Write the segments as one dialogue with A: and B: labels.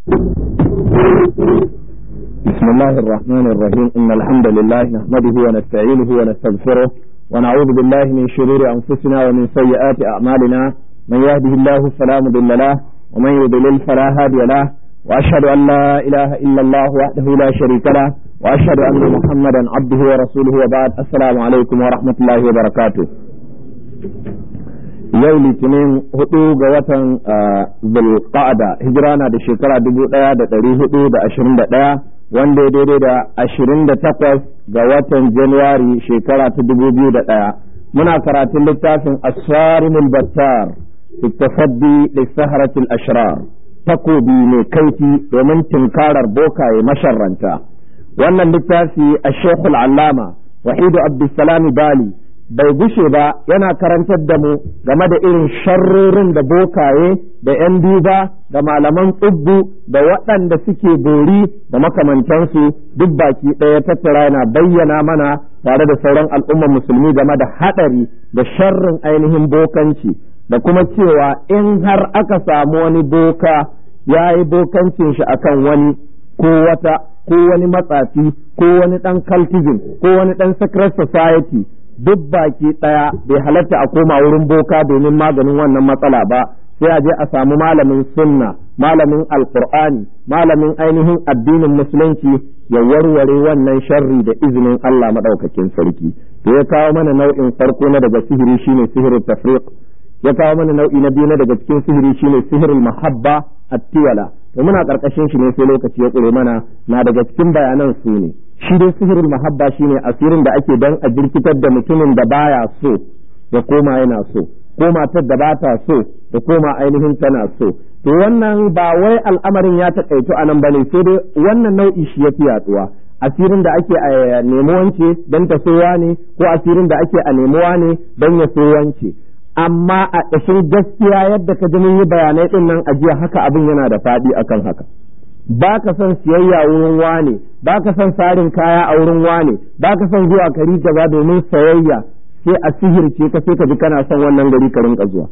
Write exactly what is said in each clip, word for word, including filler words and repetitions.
A: بسم الله الرحمن الرحيم إن الحمد لله نحمده ونستعينه ونستغفره ونعوذ بالله من شرور أنفسنا ومن سيئات أعمالنا من يهده الله فلا مضل له ومن يضلل فلا هادي له وأشهد أن لا إله إلا الله وحده لا شريك له وأشهد أن محمدا عبده ورسوله وبعد السلام عليكم ورحمة الله وبركاته. yau litinin hudu ga watan zulqa'ada hijira na da shekara dubu daya da dari hudu da ashirin da daya wanda ya daidai da ashirin da takwas ga watan januwari shekara ta dubu biyu da daya muna karatun littafin as-sarimul battar fi tafaddi li saharatil ashrar takobi mai kaifi domin tinkarar bokaye masharranta. Wannan littafi ash-shaykh al-allama wahidu abdussalam bali bai gushe ba yana karantar da mu game da irin sharrorin da bokaye da 'yan duba da malaman tsubbu da waɗanda suke bori da makamantansu duk baki ɗaya tattara yana bayyana mana tare da sauran al'ummar musulmi game da haɗari da sharrin ainihin bokanci da kuma cewa in har aka samu wani boka ya yi bokancin shi akan wani ko wata ko wani matsafi ko wani ɗan cultism ko wani ɗan secret society duk baki ɗaya bai halatta a koma wurin boka domin maganin wannan matsala ba, sai a je a samu malamin sunna, malamin alkur'ani, malamin ainihin addinin musulunci ya warware wannan sharri da izinin Allah madaukakin sarki. To ya kawo mana nau'in farko na daga sihiri shine sihirul tafriq, ya kawo mana nau'i na biyu na daga cikin sihiri shine sihirul mahabba at-tiwala. To muna karkashin shi ne sai lokaci ya tsure mana na daga cikin bayanan su ne shi dai sihirul mahabba shine asirin da ake dan a jirkitar da mutumin da baya so ya koma yana so ko matar da bata so ya koma ainihin tana so. To wannan ba wai al'amarin ya taƙaito anan bane, sai dai wannan nau'i shi yafi yaduwa. Asirin da ake a nemo wance dan ta sowa ne ko asirin da ake a nemowa ne dan ya so wance. Amma a ƙashin gaskiya yadda ka ji mun yi bayanai din nan a jiya haka abin yana da faɗi akan haka. Ba ka son siyayya wurin wane, ba ka son sarin kaya a wurin wane, ba ka son zuwa kari kaza domin sayayya, sai a sihirce ka sai ka ji kana son wannan gari ka rinka zuwa.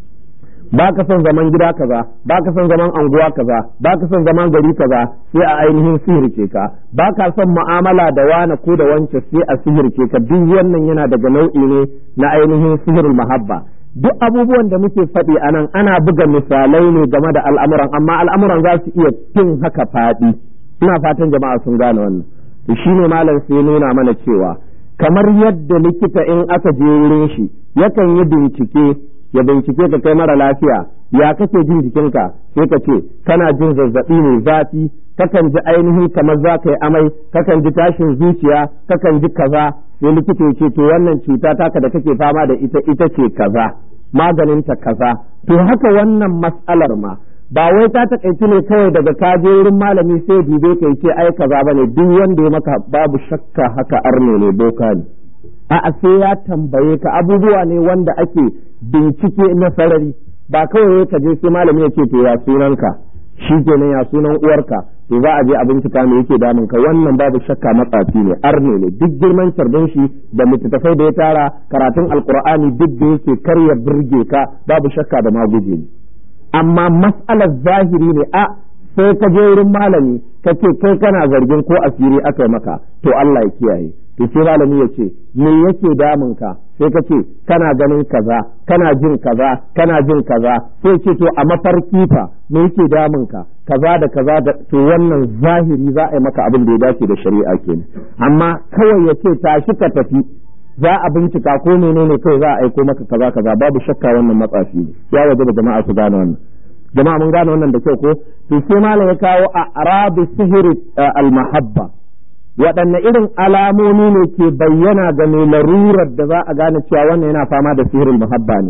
A: Ba ka son zaman gida kaza, ba ka son zaman anguwa kaza, ba ka son zaman gari kaza, sai a ainihin sihirce ka. Ba ka son mu'amala da wane ko da wance, sai a sihirce ka. Duk wannan yana daga nau'i ne na ainihin sihirul mahabba. Duk abubuwan da muke faɗi a nan ana buga misalai ne game da al'amuran, amma al'amuran za su iya fin haka faɗi. Ina fatan jama'a sun gane wannan. To shi ne malam sai nuna mana cewa kamar yadda likita in aka je wurin shi yakan yi bincike, ya bincike ka kai mara lafiya, ya kake jin jikinka, sai ka ce kana jin zazzaɓi mai zafi, kakan ji ainihin kamar za ka yi amai, kakan ji tashin zuciya, kakan ji kaza. Sai likita ya ce to wannan cuta taka da kake fama da ita ita ce kaza, maganinta kaza. To haka wannan mas'alar ma ba wai ta takaici ne kawai daga ka je wurin malami sai dube ka ce ai kaza bane, duk wanda ya maka babu shakka haka arne ne, boka ne. A'a sai ya tambaye ka abubuwa ne wanda ake bincike na sarari, ba kawai ka je sai malami ya ce to ya sunanka, shi kenan ya sunan uwarka, to za a je a bincika me yake damun ka. Wannan babu shakka matsafi ne, arne ne, duk girman carbin shi da littattafai da ya tara, karatun alkur'ani duk da yake kar ya burge ka, babu shakka da maguje ne. Amma mas'alar zahiri ne, a sai ka je wurin malami ka ce kai kana zargin ko asiri aka yi maka, to Allah ya kiyaye. To sai malami ya ce me yake damun ka, sai ka ce kana ganin kaza, kana jin kaza, kana jin kaza, sai ce to a mafarki fa me yake damun ka, kaza da kaza da, to wannan zahiri za a yi maka abin da ya dace da shari'a kenan. Amma kawai ya ce tashi ka tafi, za a bincika ko menene kai za a aiko maka kaza kaza, babu shakka wannan matsafi ne. Ya waje da jama'a su gane wannan. Jama'a mun gane wannan da kyau ko? To sai malam ya kawo a arabi sihiri al-mahabba. Waɗanne irin alamomi ne ke bayyana ga mai larurar da za a gane cewa wannan yana fama da sihirul mahabba ne?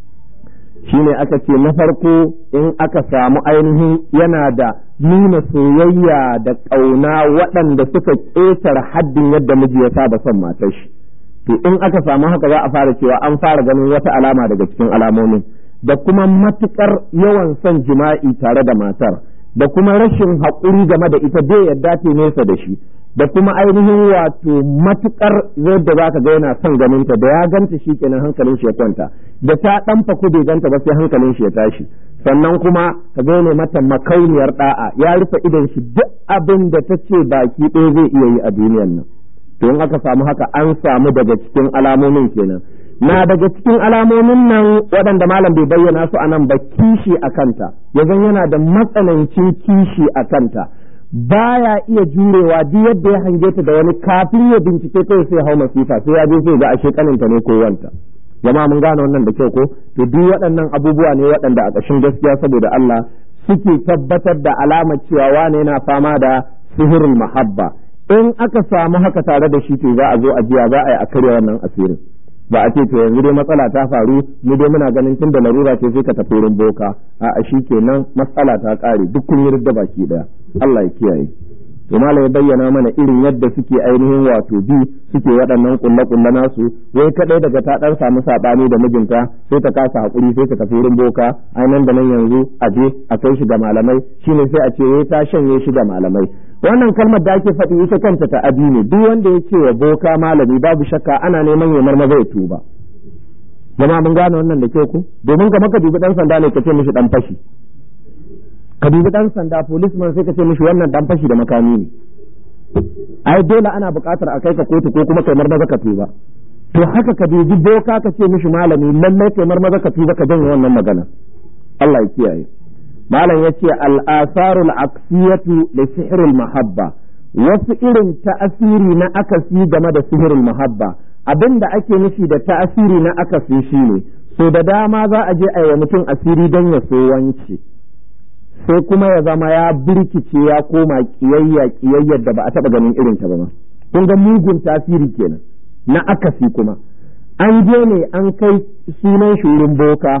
A: Shine aka ce na farko in aka samu ainihin yana da nuna soyayya da ƙauna waɗanda suka ƙetare haddin yadda miji ya saba son matar shi. To in aka samu haka za a fara cewa an fara ganin wata alama daga cikin alamomin, da kuma matuƙar yawan son jima'i tare da matar, da kuma rashin haƙuri game da ita bai yadda ta nesa da shi, da kuma ainihin wato matukar yadda za ka ga yana son ganinta da ya ganta shi kenan hankalin shi ya kwanta da ta dan faku bai ganta ba sai hankalin shi ya tashi sannan kuma ka ga ne mata makauniyar da'a ya rufe idon shi duk abin da ta ce baki ɗaya zai iya yi a duniyar nan to in aka samu haka an samu daga cikin alamomin kenan na daga cikin alamomin nan waɗanda malam bai bayyana su a nan ba kishi a kanta yanzu yana da matsanancin kishi a kanta baya iya jurewa duk yadda ya hange ta da wani kafin ya bincike kai sai hau masifa sai ya je sai ga ashe kaninta ne ko wanta jama'a mun gane wannan da kyau ko to duk waɗannan abubuwa ne waɗanda a ƙashin gaskiya saboda Allah suke tabbatar da alamar cewa wane yana fama da sihirul mahabba in aka samu haka tare da shi to za a zo a jiya za a yi a karya wannan asirin ba a ce to yanzu dai matsala ta faru mu dai muna ganin tun da larura ce sai ka tafi wurin boka a a shi kenan matsala ta kare duk kun yi da baki daya Allah ya kiyaye to malai ya bayyana mana irin yadda suke ainihin wato bi suke waɗannan kulle kulle nasu wai kadai daga ta dan samu sabani da mijinta sai ta kasa hakuri sai ta tafi wurin boka ai nan da nan yanzu a je a kai shi ga malamai shine sai a ce wai ta shanye shi ga malamai wannan kalmar da ake faɗi ita kanta ta abi ne duk wanda ya ce wa boka malami babu shakka ana neman ya marmaza ya tuba jama'a mun gane wannan da kyau ku domin ga maka dubi dan sanda ne ka ce mishi dan fashi ka dubi dan sanda policeman sai ka ce mishi wannan dan fashi da makami ne ai dole ana buƙatar a kai ka kotu ko kuma kai marmaza ka tuba to haka ka dubi boka ka ce mishi malami lallai kai marmaza ka tuba ka janye wannan magana Allah ya kiyaye malam yace al-asarul aksiyatu li sihril mahabba wasu irin ta'asiri na akasi game da sihirul mahabba abinda ake nufi da ta'asiri na akasi shine so da dama za a je a yi mutum asiri don ya so wance sai kuma ya zama ya birkice ya koma kiyayya kiyayyar da ba a taba ganin irin ta ba ma kun ga mugun tasiri kenan na akasi kuma an je ne an kai sunan shi wurin boka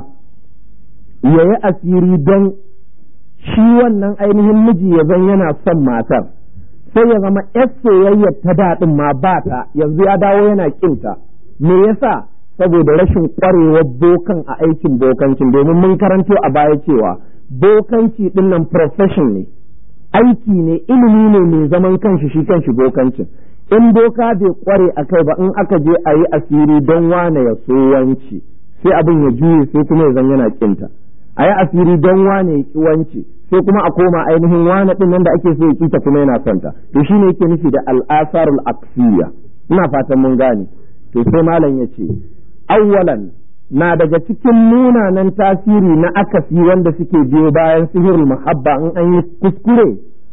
A: yayi asiri don shi wannan ainihin miji ya zan yana son matar sai ya zama yar soyayyar ta daɗin ma ba ta yanzu ya dawo yana kinta me yasa saboda rashin ƙwarewar bokan a aikin bokancin domin mun karanto a baya cewa bokanci ɗin nan profession ne aiki ne ilimi ne mai zaman kanshi shi kanshi bokancin in boka bai ƙware a kai ba in aka je a yi asiri don wane ya so wanci sai abin ya juye sai kuma ya zan yana kinta a yi asiri don wane ya ki wance sai kuma a koma ainihin wane din nan da ake so ya kita kuma yana son ta to shine yake nufi da al'asarul aksiya ina fatan mun gane to sai malam ya ce awwalan na daga cikin munanan tasiri na akasi wanda suke biyo bayan sihirul mahabba in an yi kuskure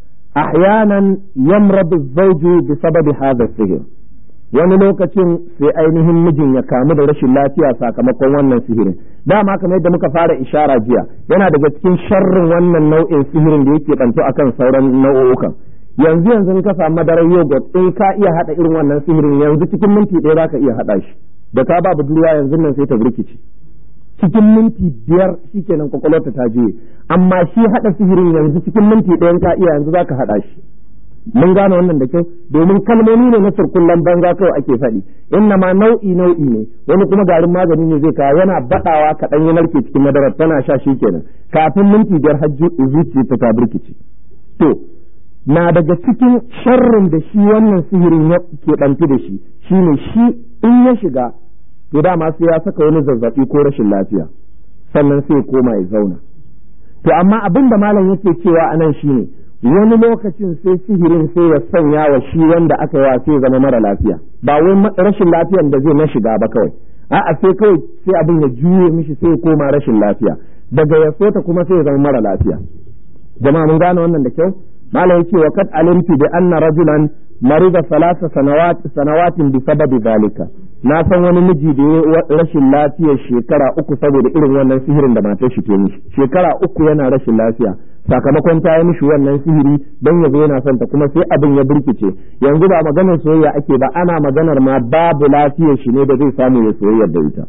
A: ahyanan yamradu zawju bi sababi hadha sihir wani lokacin sai ainihin mijin ya kamu da rashin lafiya sakamakon wannan sihirin dama kamar yadda muka fara ishara jiya yana daga cikin sharrin wannan nau'in sihirin da yake banto akan sauran nau'ukan yanzu yanzu ka samu madarar yogurt in ka iya hada irin wannan sihirin yanzu cikin minti ɗaya zaka iya hada shi da ka ba budurwa yanzu nan sai ta burkice cikin minti biyar shikenan kwakwalwarta ta juye amma shi hada sihirin yanzu cikin minti ɗayan ka iya yanzu zaka hada shi mun gane wannan da kyau domin kalmomi ne na surkullan banza kawai ake faɗi inna ma nau'i nau'i ne wani kuma garin magani ne zai kawo yana baɗawa kaɗan ya narke cikin madarar tana sha shi kenan kafin minti biyar har zuciya ta ta burkice to na daga cikin sharrin da shi wannan sihirin ya keɓantu da shi shine shi in ya shiga to dama sai ya saka wani zazzaɓi ko rashin lafiya sannan sai koma ya zauna to amma abin da malam yake cewa anan shine wani lokacin sai sihirin sai ya sanya wa shi wanda aka yi sai zama mara lafiya ba wai rashin lafiyan da zai na shiga ba kawai a'a sai kawai sai abin ya juye mishi sai ya koma rashin lafiya daga ya sota kuma sai ya zama mara lafiya jama'a mun gane wannan da kyau malam yake wa kad alimtu bi anna rajulan marida salasa sanawat sanawatin bi sababi zalika na san wani miji da ya rashin lafiyar shekara uku saboda irin wannan sihirin da matar shi ta mishi shekara uku yana rashin lafiya sakamakon ta yi mishi wannan sihiri don ya zo yana son ta kuma sai abin ya birkice yanzu ba maganar soyayya ake ba ana maganar ma babu lafiyar shi ne da zai samu ya soyayya da ita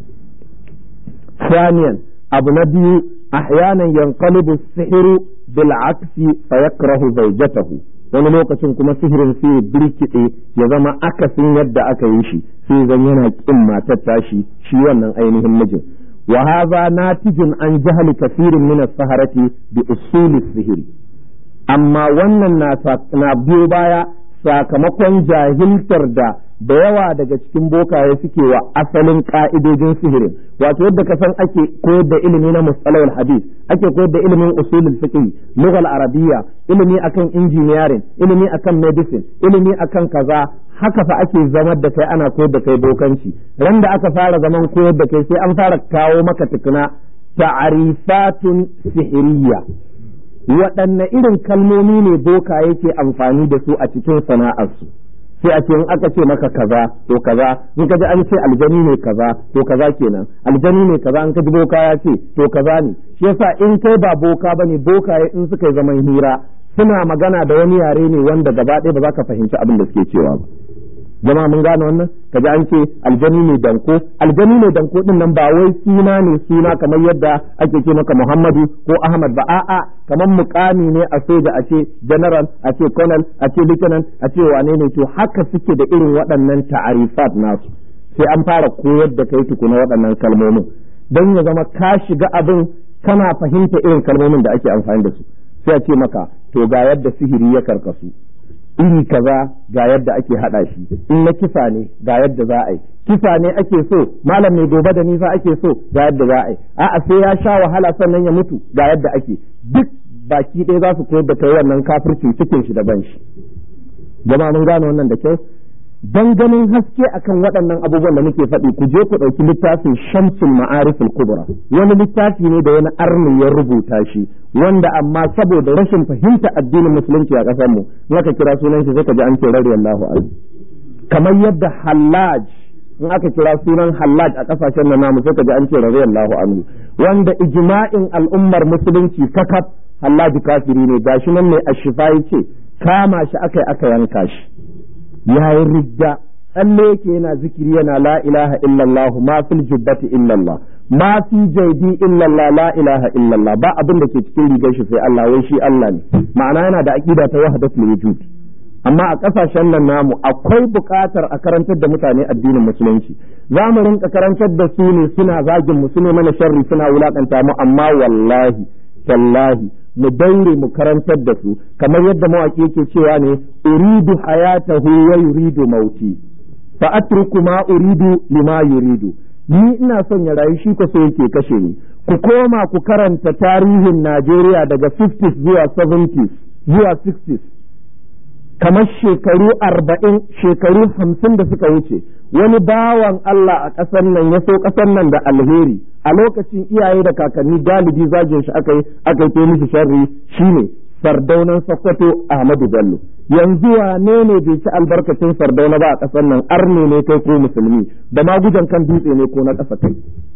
A: ثانيا abu na biyu ahyanan yanqalibu sihiru bil aksi fa yakrahu zawjatahu wani lokacin kuma sihirin sai ya birkiɗe ya zama akasin yadda aka yi shi sai zan yana kin matar tashi shi wannan ainihin mijin wa hadha natijun an jahli kathirin min as-saharati bi usul as-sihr amma wannan na na biyo baya sakamakon jahiltar da da yawa daga cikin bokaye suke wa asalin ka'idojin sihirin. Wato yadda ka san ake koyar da ilimi na mustalahul hadith, ake koyar da ilimin usulul fiqh, lughal arabiyya, ilimi akan engineering, ilimi akan medicine, ilimi akan kaza, haka fa ake zama da kai ana koyar da kai bokanci. Ran da aka fara zaman koyar da kai sai an fara kawo maka tukuna ta'rifatun sihiriyya. Waɗanne irin kalmomi ne boka yake amfani da su a cikin sana'arsu? Sai a ce in aka ce maka kaza to kaza, in ka ji an ce aljani ne kaza to kaza kenan, aljani ne kaza in ka ji boka ya ce to kaza ne. Shi yasa in kai ba boka bane, bokaye in suka yi zaman hira suna magana da wani yare ne wanda gaba ɗaya ba za ka fahimci abin da suke cewa ba. Jama'a mun gane wannan? Kaji an ce aljani ne danko, aljani ne danko din nan ba wai suna ne suna kamar yadda ake ce maka Muhammadu ko Ahmad ba, a'a kamar mukami ne a soja, a ce general, a ce colonel, a ce lieutenant, a ce wane ne. To haka suke da irin waɗannan ta'arifat nasu. Sai an fara koyar da kai tukuna waɗannan kalmomin don ya zama ka shiga abin kana fahimta irin kalmomin da ake amfani da su. Sai a ce maka to ga yadda sihiri ya karkasu, iri kaza ga yadda ake hada shi, in na kisa ne ga yadda za a yi, kisa ne ake so, malam mai gobe da nisa ake so ga yadda za a yi, a'a sai ya sha wahala sannan ya mutu ga yadda ake. Duk baki ɗaya za su koyar da kai wannan kafirci cikin shi da ban shi. Jama'a mun gane wannan da kyau. Dan ganin haske akan waɗannan abubuwan da muke faɗi, ku je ku ɗauki littafin Shamsul Ma'ariful Kubra. Wani littafi ne da wani arni ya rubuta shi, wanda amma saboda rashin fahimta addinin musulunci a ƙasar mu, in aka kira sunan shi sai ka ji an ce radiyallahu anhu. Kamar yadda Hallaj, in aka kira sunan Hallaj a ƙasashen nan namu sai ka ji an ce radiyallahu anhu, wanda ijma'in al'ummar musulunci kakaf Hallaj kafiri ne. Gashi nan ne Ashifa yace kama shi akai aka yanka shi. yayin ridda tsalle yake yana zikiri yana la ilaha illallah ma fil jubbati illallah ma fi jaybi illallah la ilaha illallah, ba abin da ke cikin rigar shi sai Allah, wai shi Allah ne. Ma'ana yana da aqida ta wahdatul wujud. Amma a kasashen nan namu akwai buƙatar a karantar da mutane addinin musulunci. Za mu rinka karantar da su ne suna zagin mu, su ne mana sharri, suna wulakanta mu, amma wallahi tallahi mu daure mu karantar da su kamar yadda mawaki yake cewa ne uridu hayatahu wa yuridu mauti fa atruku ma uridu lima yuridu. Ni ina son ya rayu, shi ko so yake kashe ni. Ku koma ku karanta tarihin Najeriya daga fifties zuwa seventies zuwa sixties, kamar shekaru arba'in shekaru hamsin da suka wuce, wani bawan Allah a ƙasar nan ya so ƙasar nan da alheri. A lokacin iyaye da kakanni galibi zagin shi aka yi aka yi mishi sharri, shine Sardaunan Sokoto Ahmadu Bello. Yanzu wane ne bai ci albarkacin Sardauna ba a ƙasar nan? Arne ne kai ko musulmi, da magujan kan dutse ne ko na ƙasa kai?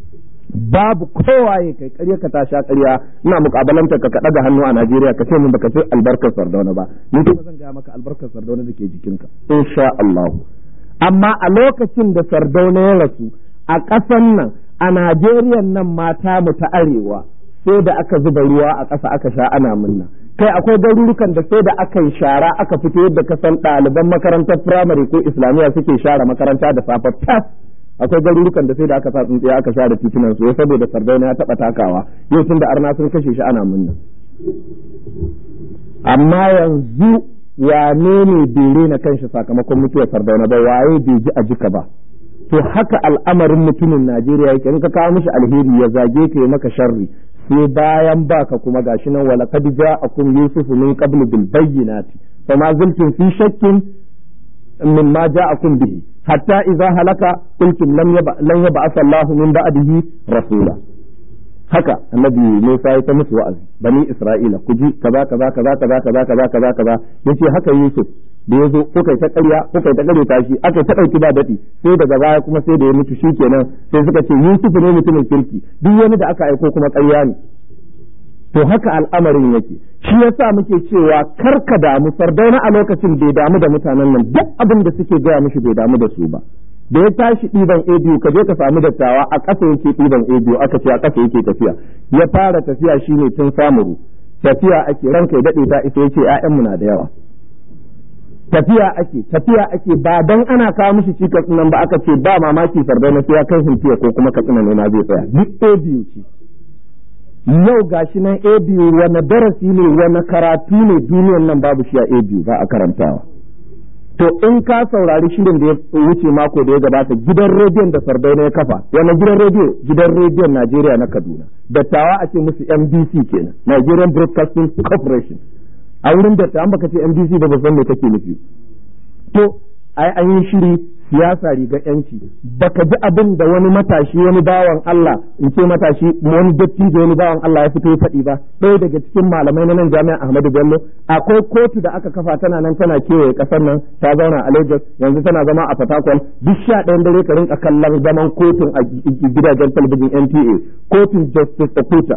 A: Babu kowaye kai, ƙarya ka ta sha ƙarya. Ina muƙabalanta ka kaɗa da hannu a Najeriya ka ce min baka ci albarkar Sardauna ba, ni kuma zan gaya maka albarkar Sardauna da ke jikinka insha Allah. Amma a lokacin da Sardauna ya rasu a ƙasan nan, a Najeriya nan mata mu ta arewa sai da aka zuba ruwa a ƙasa aka sha ana munna. Kai akwai garurukan da sai da aka yi shara aka fito yadda ka san ɗaliban makarantar firamare ko islamiyya suke share makaranta da safe tas. Akwai garurukan da sai da aka sa tsuntsiya aka share titunan su saboda Sardauna ya taɓa takawa, yau tun da arna sun kashe shi ana munna. Amma yanzu wane ne bai rena kanshi sakamakon mutuwar Sardauna ba? Waye bai ji a jika ba? To haka al'amarin mutumin Najeriya yake, in ka kawo mishi alheri ya zage ka yi maka sharri, sai bayan baka kuma gashi nan wala qad ja'akum yusufu min qablu bil bayyinati fama zaltum fi shakkin mimma ja'akum bihi hatta idza halaka qultum lam yaba lam yab'ath Allahu min ba'dihi rasula. Haka annabi Musa ya ta musu wa'azi, bani Isra'ila ku ji kaza kaza kaza kaza kaza kaza kaza kaza, yace haka Yusuf da ya zo ko kai ta ƙarya ko kai ta ƙare tashi aka ta ɗauki ba daɗi, sai daga baya kuma sai da ya mutu shikenan sai suka ce Yusuf ne mutumin kirki, duk wani da aka aiko kuma ƙarya ne. To haka al'amarin yake, shi yasa muke cewa kar ka damu. Sardauna a lokacin bai damu da mutanen nan, duk abin da suke gaya mishi bai damu da su ba. Da ya tashi ɗiban A biyu ka je ka samu dattawa a ƙasa yake ɗiban A biyu, aka ce a ƙasa yake tafiya. Ya fara tafiya shine tun samuru, tafiya ake ranka ya daɗe ta isa yace ƴaƴanmu na da yawa. Tafiya ake tafiya ake ba dan ana kawo mishi cikas nan ba, aka ce ba mamaki Sardauna sai ya kai hintiya ko kuma Katsina ne ma zai tsaya. Duk A biyu ce. Yau gashi nan A biyu wani darasi ne, wani karatu ne duniyan nan babu shi a A biyu ba a karantawa. to in ka saurari shirin da ya wuce mako da ya gabata gidan rediyon da Sardauna ya kafa wannan gidan rediyo gidan rediyon Najeriya na Kaduna dattawa a ce musu M B C kenan Nigerian Broadcasting Corporation a wurin dattawan baka ce M B C ba ba san me kake nufi to ai an yi shiri siyasa riga yanci baka ji abin da wani matashi wani bawan Allah in ce matashi wani dattijo wani bawan Allah ya fito ya faɗi ba ɗaya daga cikin malamai na nan jami'a Ahmadu Bello akwai kotu da aka kafa tana nan tana kewaye ƙasar nan ta zauna a Lagos yanzu tana zama a Fatakwal duk sha ɗayan dare ka rinka kallon zaman kotun a gidajen talabijin N T A kotun Justice Okuta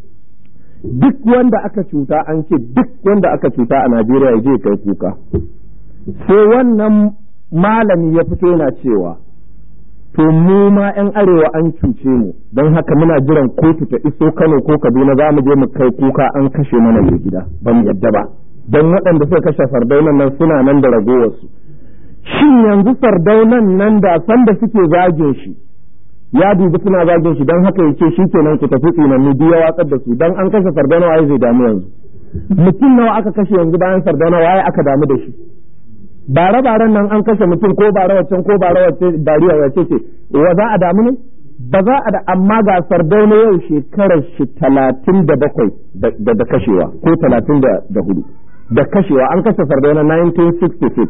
A: duk wanda aka cuta an ce duk wanda aka cuta a Najeriya ya je kai kuka sai wannan malami ya fito yana cewa to mu ma yan arewa an cuce mu don haka muna jiran kotu ta iso Kano ko Kaduna za mu je mu kai kuka an kashe mana mai gida ba mu yadda ba don waɗanda suka kashe Sardaunan nan suna nan da ragowarsu shin yanzu Sardaunan nan da san da suke zagin shi ya dubi suna zagin shi don haka yake shi kenan ku tafi tsinanni biya watsar da su don an kashe Sardauna waye zai damu yanzu mutum nawa aka kashe yanzu bayan Sardauna waye aka damu da shi bare-baren nan an kashe mutum ko bare waccan ko bare wacce dariya wacce ce wa za a damu ne ba za a da amma ga Sardauna yau shekarar shi talatin da bakwai da kashewa ko talatin da hudu da kashewa an kashe Sardauna nineteen sixty-six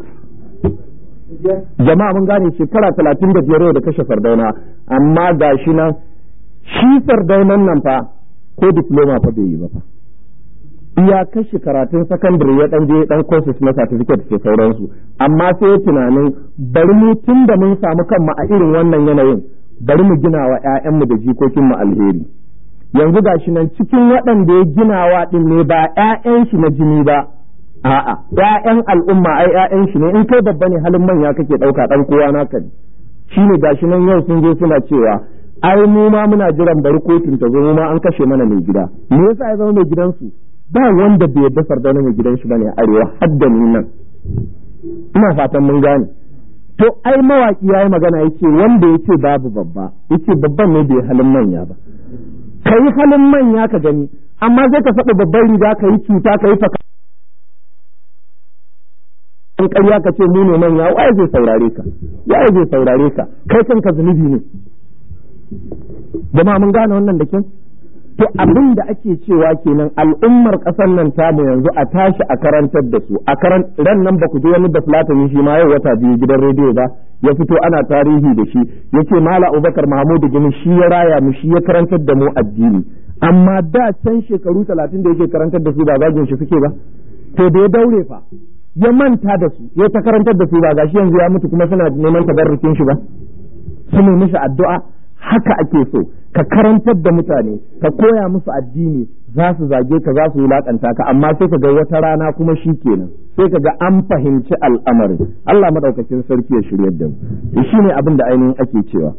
A: jama'a mun gane shekara talatin da biyar da kashe Sardauna amma ga shi nan shi Sardaunan nan fa ko diploma fa bai yi ba fa ya kashe karatun sakandare ya dan je dan courses na certificate da sauransu amma sai tunanin bari mu tun da mun samu kanmu a irin wannan yanayin bari mu gina wa ƴaƴanmu da jikokinmu alheri yanzu gashi nan cikin waɗanda ya ginawa din ne ba ƴaƴan shi na jini ba a'a ƴaƴan al'umma ai ƴaƴan shi ne in kai babba ne halin manya kake ɗauka ɗan kowa naka ne shine gashi nan yau sun je suna cewa ai mu ma muna jiran bari kotun ta zo mu ma an kashe mana mai gida me yasa ya zama mai gidansu ba wanda bai yadda Sardauna mai gidan shi bane arewa hadda ni nan ina fatan mun gane to ai mawaki yayi magana yace wanda yace babu babba yace babban ne bai halin manya ba kai halin manya ka gani amma zai ka faɗa babban riga ka yi cuta ka yi faka an ƙarya ka ce mu ne manya waye zai saurare ka waye zai saurare ka kai kanka zunubi ne jama'a mun gane wannan da kyau to abin da ake cewa kenan al'ummar ƙasar nan tamu yanzu a tashi a karantar da su a karan ran nan ba ku ji wani da Fulatani shi ma yau wata biyu gidan rediyo ba ya fito ana tarihi da shi yace Mala Abubakar Mahmudu Gini shi ya raya mu shi ya karantar da mu addini amma da can shekaru talatin da yake karantar da su ba zagin shi suke ba to da ya daure fa ya manta da su ya ta karantar da su ba gashi yanzu ya mutu kuma suna neman tabarrukin shi ba su ne mishi addu'a haka ake so ka karantar da mutane ka koya musu addini za su zage ka za su wulakanta ka amma sai ka ga wata rana kuma shi kenan sai ka ga an fahimci al'amarin Allah madaukakin sarki ya shiryar da mu shi ne abin da ainihin ake cewa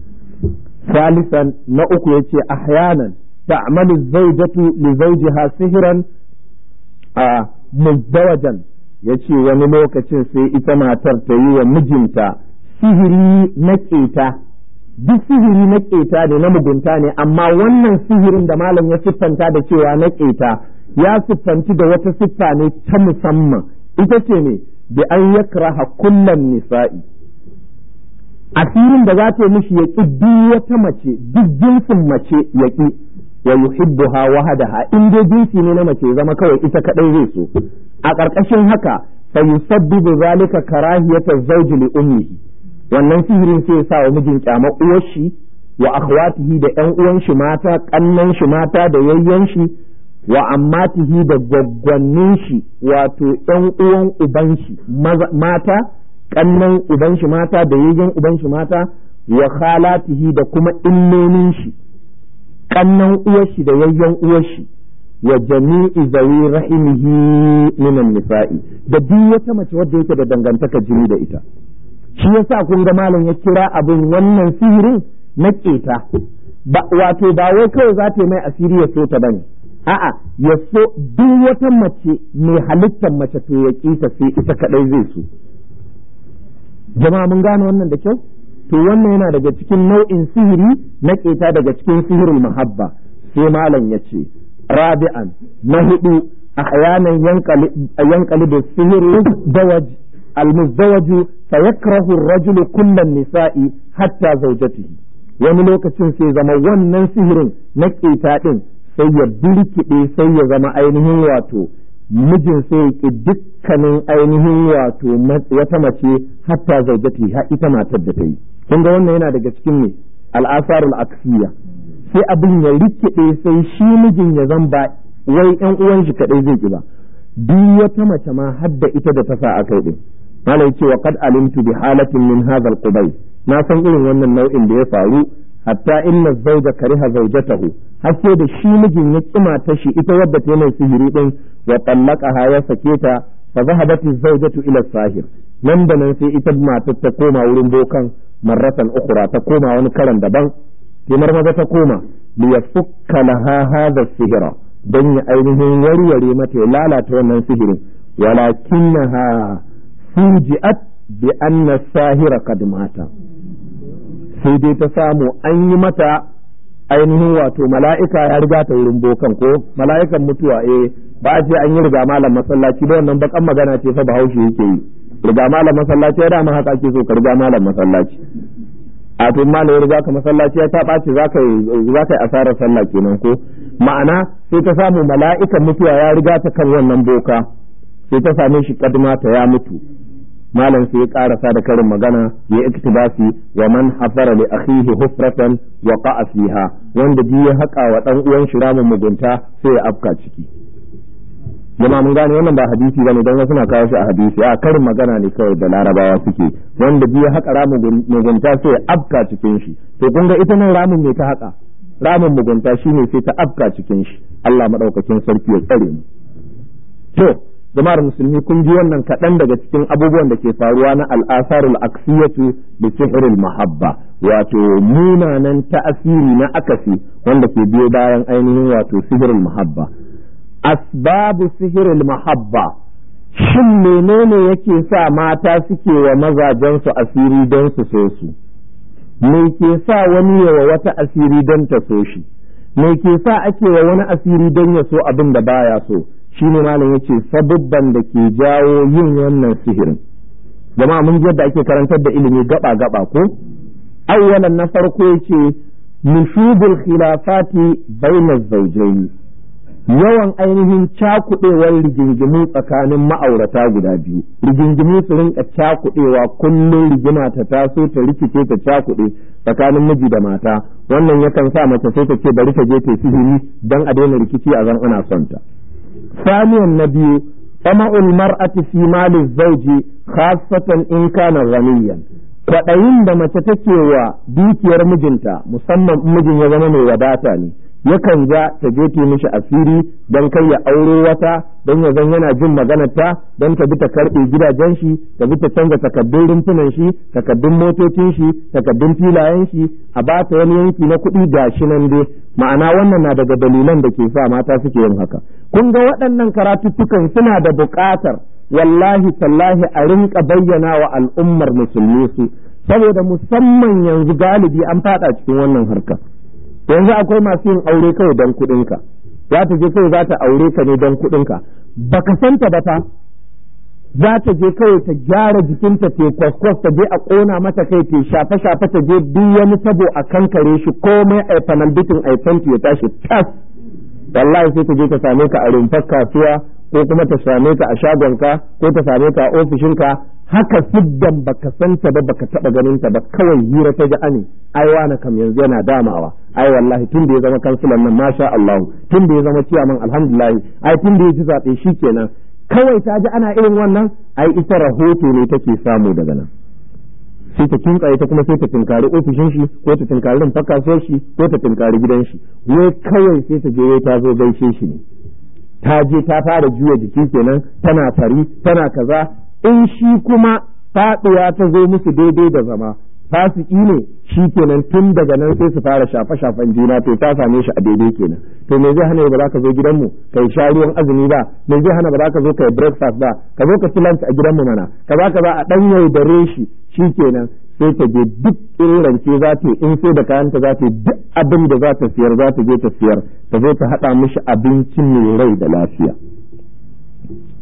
A: salisan na uku yace ahyanan ta'malu zawjatu li zawjiha sihran a muzdawajan yace wani lokacin sai ita matar ta yi wa mijinta sihiri na keta duk sihiri na ƙeta ne na mugunta ne amma wannan sihirin da malam ya siffanta da cewa na ƙeta ya siffanci da wata siffa ne ta musamman ita ce ne bi an yakraha kullan nisa'i asirin da za ta yi mishi ya ƙi duk wata mace duk jinsin mace ya ƙi wa yuhibbuha wahadaha in dai jinsi ne na mace zama kawai ita kadai zai so a ƙarƙashin haka fa yusabbibu zalika karahiyata zawji li ummihi wannan sihirin sai ya sa wa mijin kyamar uwar shi wa akhwatihi da ƴan uwan shi mata kannan shi mata da yayyan shi wa ammatihi da gwaggwannin shi wato ƴan uwan uban shi mata kannan uban shi mata da yayyan uban shi mata wa khalatihi da kuma innonin shi kannan uwar shi da yayyan uwar shi wa jami'i zawi rahimihi minan nisa'i da duk wata mace wadda yake da dangantaka jini da ita shi yasa kun ga malam ya kira abin wannan sihirin na keta wato ba wai kawai za ta yi mai asiri ya so ta bane a'a ya so duk wata mace mai halittar mace to ya kita sai ita kadai zai so jama'a mun gane wannan da kyau to wannan yana daga cikin nau'in sihiri na keta daga cikin sihirul mahabba sai malam ya ce rabi'an na hudu ahyanan yankali yankali da sihiru dawaj almuzdawaju fayakrahu ar-rajulu kullan nisa'i hatta zawjatihi wani lokacin sai zama wannan sihirin na ƙeta ɗin sai ya birkiɗe sai ya zama ainihin wato mijin sai ya ƙi dukkanin ainihin wato wata mace hatta zaujati ha ita matar da ta yi kun ga wannan yana daga cikin ne al'asarul aksiya sai abin ya rikide sai shi mijin ya zan ba wai ƴan uwan shi kadai zai ƙi ba duk wata mace ma hadda ita da ta sa akai din malai ce wa qad alimtu bi halatin min hadha al-qubay na san irin wannan nau'in da ya faru hatta inna zawja kariha zawjatahu har sai da shi mijin ya kima ta shi ita wadda ta mai sihiri din wa tallaqaha ya sake ta fa zahabat zawjatu ila sahir nan da nan sai ita matar ta koma wurin bokan marratan ukhra ta koma wani karan daban kimar maza ta koma li yafukka laha hadha sihira dan ya ainihin warware mata ya lalata wannan sihirin walakinnaha fujiat bi anna sahira qad mata sai dai ta samu an yi mata ainihin wato mala'ika ya riga ta wurin bokan ko mala'ikan mutuwa eh ba a ce an yi riga malam masallaci ba wannan bakan magana ce fa bahaushe yake yi riga malam masallaci ya dama haka ake so ka riga malam masallaci a to malam ya riga ka masallaci ya ta ɓaci za ka yi asarar sallah kenan ko ma'ana sai ta samu mala'ikan mutuwa ya riga ta kan wannan boka sai ta same shi kadma ta ya mutu malam sai ya karasa da karin magana ya iktibasi wa man hafara li akhihi hufratan wa qa'a fiha wanda bi ya haƙa wa dan uwan shi ramin mugunta sai ya afka ciki jama'a mun gane wannan ba hadisi bane dan wasu na kawo shi a hadisi a karin magana ne kawai da larabawa suke wanda bi ya haƙa ramin mugunta sai ya afka cikin shi to kun ga ita nan ramin ne ta haƙa ramin mugunta shine sai ta afka cikin shi Allah madaukakin sarki ya tsare mu to jama'ar musulmi kun ji wannan kaɗan daga cikin abubuwan da ke faruwa na al'asarul aksiyatu da sihirul mahabba wato munanan ta'asiri na akasi wanda ke biyo bayan ainihin wato sihirul mahabba asbabu sihirul mahabba shin menene yake sa mata suke wa mazajensu asiri don su so su me ke sa wani yawa wata asiri don ta so shi me ke sa ake wa wani asiri don ya so abin da baya so shine malam yace sabubban da ke jawo yin wannan sihirin jama'a mun ji yadda ake karantar da ilimi gaba gaba ko awwalan na farko yace nushubul khilafati bainaz zawjayn yawan ainihin cakuɗewar rigingimu tsakanin ma'aurata guda biyu rigingimu su rinka cakuɗewa kullum rigima ta taso ta rikice ta cakuɗe tsakanin miji da mata wannan yakan sa mace sai ta ce bari ta je ta sihiri dan a daina rikici a zan ana son ta ثانيا نبي طمع المرأة في مال الزوج خاصة إن كان غنيا kwaɗayin da mace take wa dukiyar mijinta musamman mijin ya zama mai wadata ne yakan ja ta je ta mishi asiri don kai ya auro wata don ya zan yana jin maganarta don ta bi ta karɓe gidajen shi ta bi ta canza takaddun rumfunan shi takaddun motocin shi takaddun filayen shi a ba ta wani yanki na kuɗi gashi nan dai ma'ana wannan na daga dalilan da ke sa mata suke yin haka kun ga waɗannan karatuttukan suna da buƙatar wallahi tallahi a rinka bayyana wa al'ummar musulmi su saboda musamman yanzu galibi an fada cikin wannan harka yanzu akwai masu yin aure kawai don kuɗinka za ta je kawai za ta aure ka ne don kuɗinka baka santa ba ta za ta je kawai ta gyara jikinta ta kwaskwas ta je a ƙona mata kai ta shafe shafe ta je duk wani tabo a kankare shi komai a fanal bitin a fenti ya tashi tas wallahi sai ta je ta same ka a rumfar kasuwa ko kuma ta same ka a shagonka ko ta same ka a ofishinka haka siddan baka santa ba baka taba ganin ta ba kawai hira ta ji ani ai wani kam yanzu yana damawa ai wallahi tun da ya zama kansulan nan masha Allah tun da ya zama ciyaman alhamdulillah ai tun da ya ji zabe shikenan kawai ta ji ana irin wannan ai ita rahoto ne take samu daga nan sai ta tuntsaye ta kuma sai ta tinkari ofishin shi ko ta tinkari rumfar kasuwar shi ko ta tinkari gidan shi wai kawai sai ta je wai ta zo gaishe shi ne ta je ta fara juya jiki kenan tana fari tana kaza in shi kuma faɗuwa ta zo musu daidai da zama fasiki ne shi kenan tun daga nan sai su fara shafe shafen juna to ta same shi a daidai kenan to me zai hana ba za ka zo gidanmu kai sha ruwan azumi ba me zai hana ba za ka zo kai breakfast ba ka zo ka ci lunch a gidanmu mana kaza kaza a dan yaudare shi shi kenan sai ta je duk irin rance za ta in sai da kayanta za ta duk abin da za ta siyar za ta je ta siyar ta zo ta haɗa mishi abincin mai rai da lafiya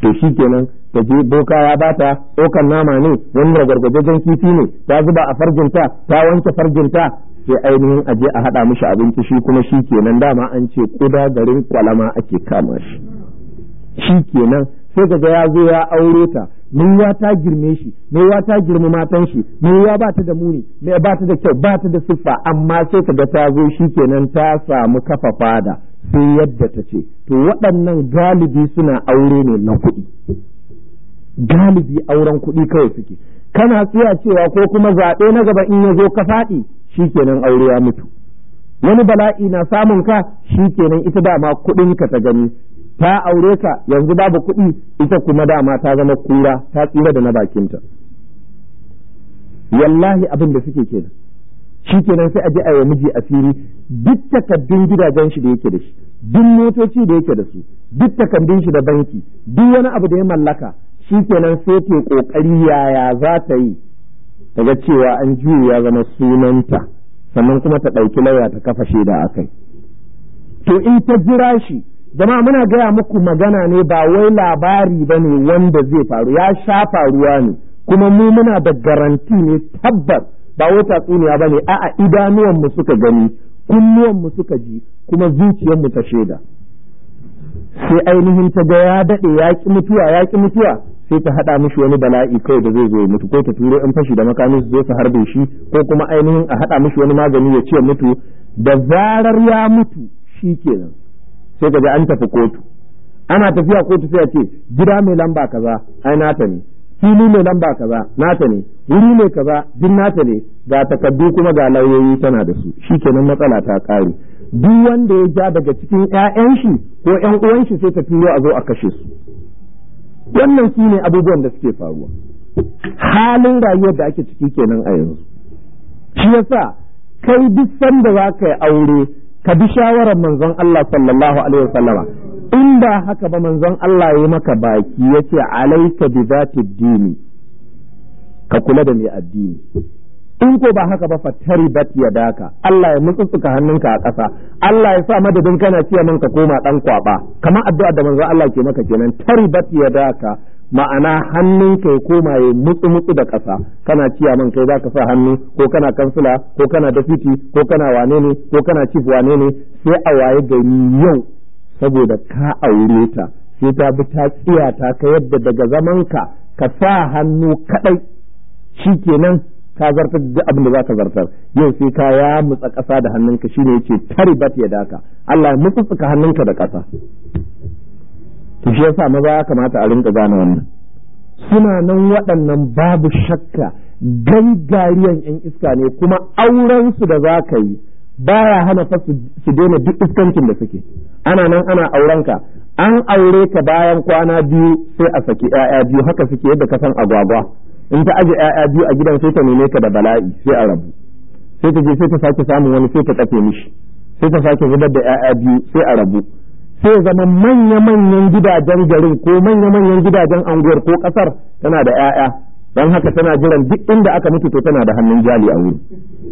A: to shikenan ta je boka ya bata ɗaukan nama ne wani ragargajen kifi ne ta zuba a farjinta ta wanke farjinta sai ainihin aje a haɗa mishi abinci shi kuma shi kenan dama an ce kuda garin kwalama ake kama shi shi kenan sai kaga ya zo ya aure ta ya ta girme shi ya ta girma matan shi ya ba ta da muni me ba ta da kyau ba ta da siffa amma sai kaga ta zo shi kenan ta samu kafa fada sai yadda ta ce to waɗannan galibi suna aure ne na kuɗi galibi auren kuɗi kawai suke kana tsiya cewa ko kuma zaɓe na gaba in ya zo ka faɗi shikenan aure ya mutu wani bala'i na samun ka shikenan ita dama kuɗin ka ta gani ta aure ka yanzu babu kuɗi ita kuma dama ta zama kura ta tsira da na bakinta wallahi abin da suke kenan shikenan sai a je a yi miji asiri duk takaddun gidajen shi da yake da shi duk motoci da yake da su duk takaddun shi da banki duk wani abu da ya mallaka shikenan sai ke kokari yaya za ta yi daga cewa an juya ya zama sunanta sannan kuma ta ɗauki lauya ta kafa shaida a kai to in ta jira shi jama'a muna gaya muku magana ne ba wai labari ba ne wanda zai faru ya sha faruwa ne kuma mu muna da garanti ne tabbas ba wai tatsuniya ba ne a'a idanuwan mu suka gani kunnuwan mu suka ji kuma zuciyar mu ta shaida sai ainihin ta ga ya daɗe ya ki mutuwa ya ki mutuwa sai ta haɗa mishi wani bala'i kawai da zai zo ya mutu ko ta turo in fashi da makamin su zo su harbe shi ko kuma ainihin a haɗa mishi wani magani ya ce mutu da zarar ya mutu shi kenan sai ka ji an tafi kotu ana tafiya kotu sai a ce gida mai lamba kaza ai nata ne fili mai lamba kaza nata ne wuri mai kaza duk nata ne ga takaddu kuma ga lauyoyi tana da su shikenan matsala ta kare duk wanda ya ja daga cikin ƴaƴan shi ko ƴan uwan shi sai ta turo a zo a kashe su wannan su ne abubuwan da suke faruwa halin rayuwar da ake ciki kenan a yanzu shi yasa kai duk sanda za ka yi aure ka bi shawarar manzon Allah sallallahu alaihi wasallama in ba haka ba manzon Allah ya maka baki yace alaika bi zati dini ka kula da mai addini in ko ba haka ba fatari bat yadaka Allah ya mutsutsuka hannunka a ƙasa Allah ya sa madadin kana ciya man ka koma dan kwaba kamar addu'a da manzon Allah ke maka kenan taribat yadaka ma'ana hannunka ya koma ya mutsu mutsu da ƙasa kana ciya man kai zaka sa hannu ko kana kansila ko kana dafiti ko kana wane ne ko kana chief wane ne sai a waye gari yau saboda ka aure ta sai ta bi ta tsiya ta ka yadda daga zamanka ka sa hannu kadai shikenan ka zartar da abin da za ka zartar yau sai ka ya mutsa ƙasa da hannunka shine yace taribat ya daka Allah ya mutsuka hannunka da ƙasa to shi yasa maza ya kamata a rinka gane wannan suna nan waɗannan babu shakka gangariyan yan iska ne kuma auren su da za ka yi baya hana fa su daina duk iskancin da suke ana nan ana aurenka an aure ka bayan kwana biyu sai a saki ƴaƴa biyu haka suke yadda ka san agwagwa in ta aje ƴaƴa biyu a gidan sai ta neme ka da bala'i sai a rabu sai ta je sai ta sake samun wani sai ta kafe mishi sai ta sake zubar da ƴaƴa biyu sai a rabu sai zama manya-manyan gidajen garin ko manya-manyan gidajen anguwar ko kasar tana da ƴaƴa don haka tana jiran duk inda aka mutu to tana da hannun jali a wuri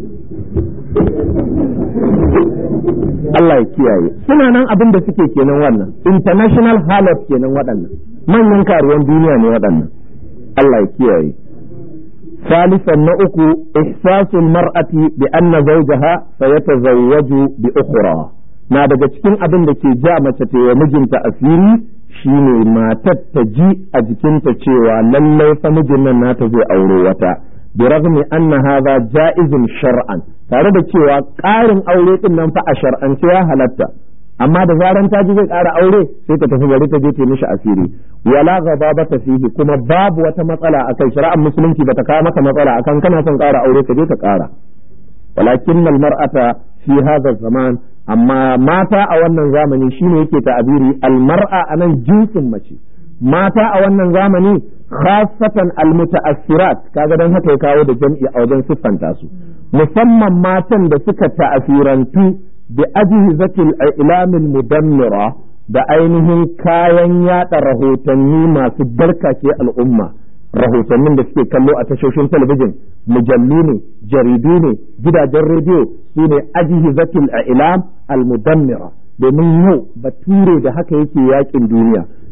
A: Allah ya kiyaye suna nan abin da suke kenan wannan international harlot kenan waɗannan manyan karuwan duniya ne waɗannan Allah ya kiyaye ثالثا نأكو إحساس المرأة بأن زوجها سيتزوج بأخرى na daga cikin abin da ke ja mace ta wa mijinta asiri shine matar ta ji a jikinta cewa lallai fa mijin nan nata zai aure wata bi ragmi anna hadha jaizun shar'an tare da cewa ƙarin aure din nan fa a shar'ance ya halatta amma da zaran ta ji zai ƙara aure sai ta tafi bari ta je ta mishi asiri wala ghadabata fihi kuma babu wata matsala akai shari'ar musulunci bata kawo maka matsala akan kana son ƙara aure ka je ka ƙara walakin al-mar'ata fi hadha zaman amma mata a wannan zamani shine yake ta'abiri al-mar'a anan jinsin mace mata a wannan zamani khassatan al-muta'assirat kaga dan haka ya kawo da jam'i a wajen siffanta su musamman matan da suka ta'asirantu bi ajhizatil i'lamil mudammira da ainihin kayan yada rahotanni masu darkace al'umma rahotannin da suke kallo a tashoshin talabijin mujallu ne jaridu ne gidajen rediyo su ne ajhizatil i'lam al mudammira domin yau bature da haka yake yakin duniya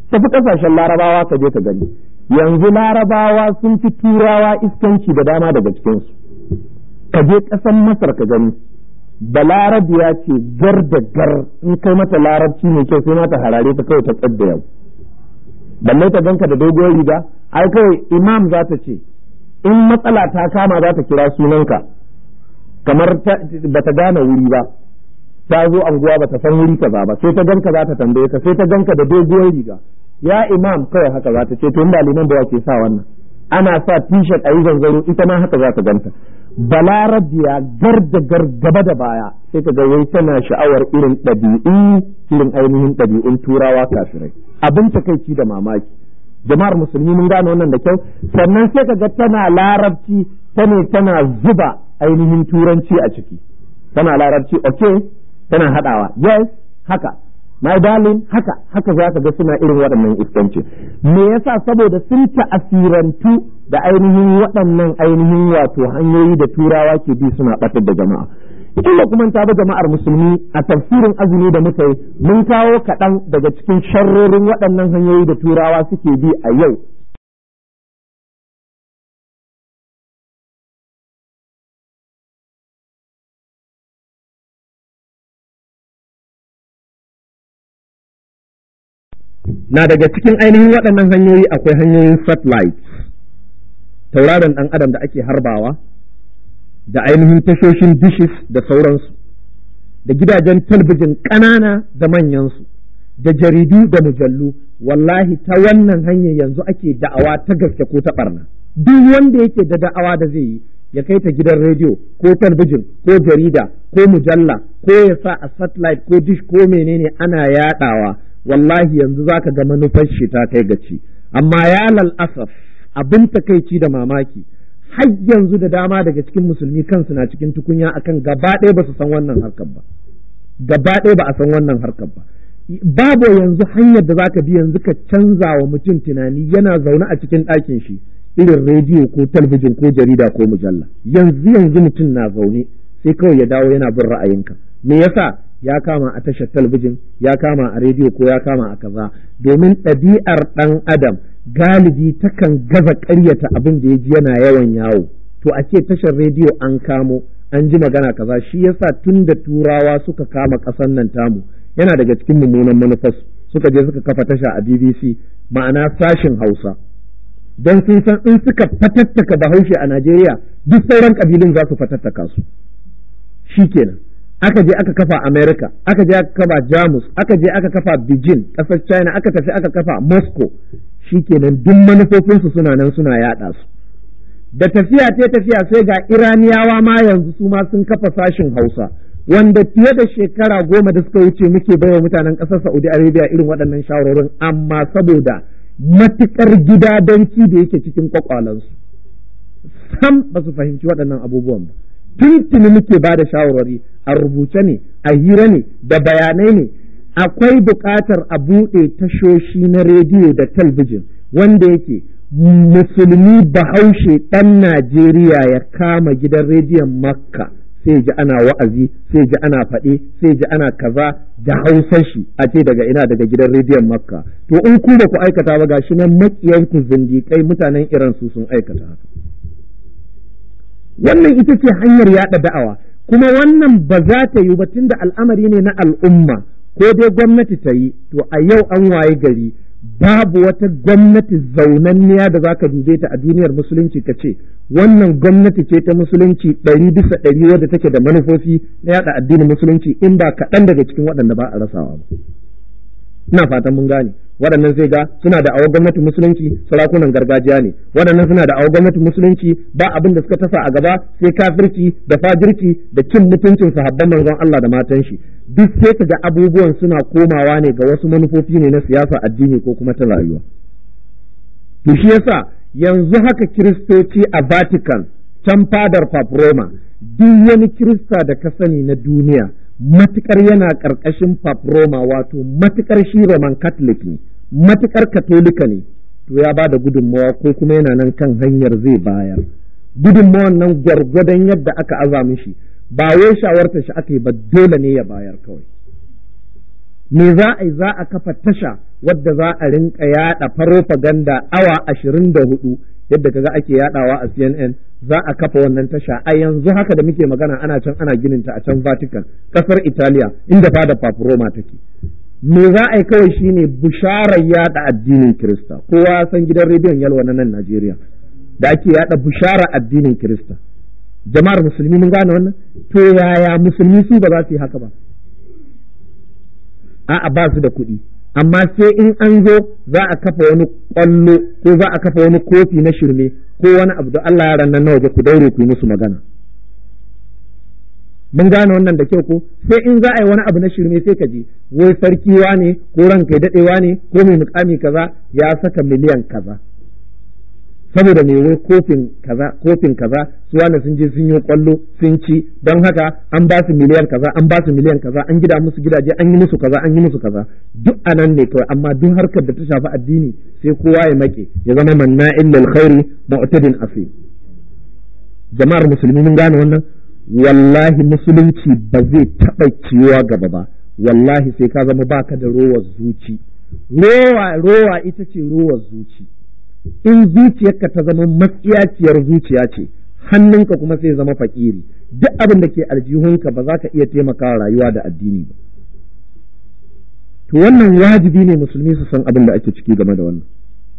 A: tafi ƙasashen larabawa ka je ka gani yanzu larabawa sun fi turawa iskanci da dama daga cikinsu ka je ƙasar masar ka gani da larabiya ce gar da gar in kai mata larabci ne kyau sai mata harare ta kawai ta tsadda yau balle ta ganka da dogon riga ai kawai imam za ta ce in matsala ta kama za ta kira sunanka kamar ba ta gane wuri ba ta zo anguwa ba ta san wuri ka ba sai ta ganka za ta tambaye ka sai ta ganka da dogon riga ya imam kawai haka za ta ce to inda liman ba ke sa wannan ana sa t-shirt a yi zanzaro ita ma haka za ta ganta balarabiya gar da gar gaba da baya sai ka ga wai tana sha'awar irin ɗabi'u irin ainihin ɗabi'un turawa kafirai abin takaici da mamaki jama'ar musulmi mun gane wannan da kyau sannan sai ka ga tana larabci tane tana zuba ainihin turanci a ciki tana larabci okay tana hadawa yes haka my darling haka haka za ka ga suna irin waɗannan iskanci me yasa saboda sun ta'asirantu da ainihin waɗannan ainihin wato hanyoyi da turawa ke bi suna ɓatar da jama'a in da kuma ta ba jama'ar musulmi a tafsirin azumi da muka yi mun kawo kaɗan daga cikin sharrorin waɗannan hanyoyi da turawa suke bi a yau na daga cikin ainihin waɗannan hanyoyi akwai hanyoyin satellite tauraron ɗan adam da ake harbawa da ainihin tashoshin dishes da sauransu da gidajen talbijin ƙanana da manyansu da jaridu da mujallu wallahi ta wannan hanyar yanzu ake da'awa ta gaske ko ta ɓarna duk wanda yake da da'awa da zai yi ya kai ta gidan rediyo ko talbijin ko jarida ko mujalla ko ya sa a satellite ko dish ko menene ana yaɗawa wallahi yanzu zaka ga manufar shi ta kai gaci amma ya lal asaf abin takeici da mamaki har yanzu da dama daga cikin musulmi kansu na cikin tukunya akan gaba ɗaya ba su san wannan harkar ba gaba ɗaya ba a san wannan harkar ba babu yanzu hanyar da zaka bi yanzu ka canza wa mutum tunani yana zaune a cikin ɗakin shi irin rediyo ko talbijin ko jarida ko mujalla yanzu yanzu mutum na zaune sai kawai ya dawo yana bin ra'ayinka me yasa ya kama a tashar talbijin ya kama a rediyo ko ya kama a kaza domin ɗabi'ar ɗan adam galibi takan gaza ƙaryata abin da ya ji yana yawan yawo to a ce tashar rediyo an kamo an ji magana kaza shi yasa tun da turawa suka kama ƙasar nan tamu yana daga cikin mummunan manufarsu suka je suka kafa tasha a B B C ma'ana sashin Hausa don sun san in suka fatattaka Bahaushe a Najeriya duk sauran kabilun za su fatattaka su shikenan aka je aka kafa America aka je aka kafa Jamus aka je aka kafa Beijing ƙasar China aka tafi aka kafa Moscow shikenan duk manufofinsu suna nan suna yaɗa su da tafiya ta tafiya sai ga Iraniyawa ma yanzu su ma sun kafa sashin Hausa wanda fiye da shekara goma da suka wuce muke baiwa mutanen ƙasar Saudi Arabia irin waɗannan shawarorin amma saboda matuƙar gidadanci da yake cikin kwakwalansu sam ba su fahimci waɗannan abubuwan ba tuntuni muke ba da shawarwari a rubuce ne a hira ne da bayanai ne akwai buƙatar a buɗe tashoshi na rediyo da talbijin wanda yake musulmi bahaushe ɗan Najeriya ya kama gidan rediyon Makka sai ji ana wa'azi sai ji ana faɗe sai ji ana kaza da hausar shi a ce daga ina daga gidan rediyon Makka to in ku ba ku aikata ba gashi nan makiyanku zindiƙai mutanen Iran su sun aikata haka wannan ita ce hanyar yaɗa da'awa kuma wannan ba za ta yi ba tunda al'amari ne na al'umma ko dai gwamnati ta yi to a yau an waye gari babu wata gwamnati zaunanniya da za ka dube ta a duniyar musulunci ka ce wannan gwamnati ce ta musulunci ɗari bisa ɗari wadda take da manufofi na yaɗa addinin musulunci in ba kaɗan daga cikin waɗanda ba a rasawa ba ina fatan mun gane waɗannan sai ga suna da awar gwamnatin musulunci sarakunan gargajiya ne waɗannan suna da awar gwamnatin musulunci ba abin da suka tasa a gaba sai kafirci da fajirci da cin mutuncin sahabban manzon Allah da matan shi duk sai ka ga abubuwan suna komawa ne ga wasu manufofi ne na siyasa addini ko kuma ta rayuwa to shi yasa yanzu haka kiristoci a Vatican can fadar Papa Roma duk wani kirista da ka sani na duniya matukar yana ƙarƙashin Roma wato matukar shi Roman Catholic ne matukar Katolika ne to ya ba da gudunmawa ko kuma yana nan kan hanyar zai bayar gudunmawan nan gwargwadon yadda aka aza mishi ba wai shawartar shi aka yi ba dole ne ya bayar kawai
B: me za a yi, za a kafa tasha wadda za a rinka yada farofaganda awa ashirin da hudu yadda kaga ake yadawa a C N N, za a kafa wannan tasha a yanzu haka da muke magana ana can ana ginin ta a can Vatican kasar Italiya inda fada Papa Roma take. Me za a yi kawai shine bisharar yada addinin Kirista. Kowa ya san gidan rediyon Yalwa na nan Najeriya da ake yada bishara addinin Kirista. Jama'ar musulmi mun gane wannan? To yaya musulmi su ba za su yi haka ba? A'a ba su da kuɗi, amma sai in an zo za a kafa wani ƙwallo ko za a kafa wani kofi na shirme ko wani abu da Allah yaran nan na waje ku daure ku yi musu magana. Mun gane wannan da kyau ko? Sai in za a yi wani abu na shirme sai ka je wai sarkiwa ne ko ranka daɗewa ne ko mai mukami kaza ya saka miliyan kaza. Saboda me wai kofin kaza kofin kaza su wanda sun je sun yi kwallo sun ci don haka an ba su miliyan kaza an ba su miliyan kaza an gida musu gidaje an yi musu kaza an yi musu kaza duk anan ne kawai, amma duk harkar da ta shafi addini sai kowa ya make ya zama manna'in lil khairi mu'tadin afi. Jama'ar musulmi mun gane wannan? Wallahi musulunci ba zai taɓa ciwa gaba ba, wallahi sai ka zama baka da rowar zuci. Rowa rowa ita ce rowar zuci. In zuciyarka ta zama matsiyaciyar zuciya ce, hannunka kuma sai zama fakiri, duk abin da ke aljihunka ba za ka iya taimakawa rayuwa da addini ba. To wannan wajibi ne musulmi su san abin da ake ciki game da wannan.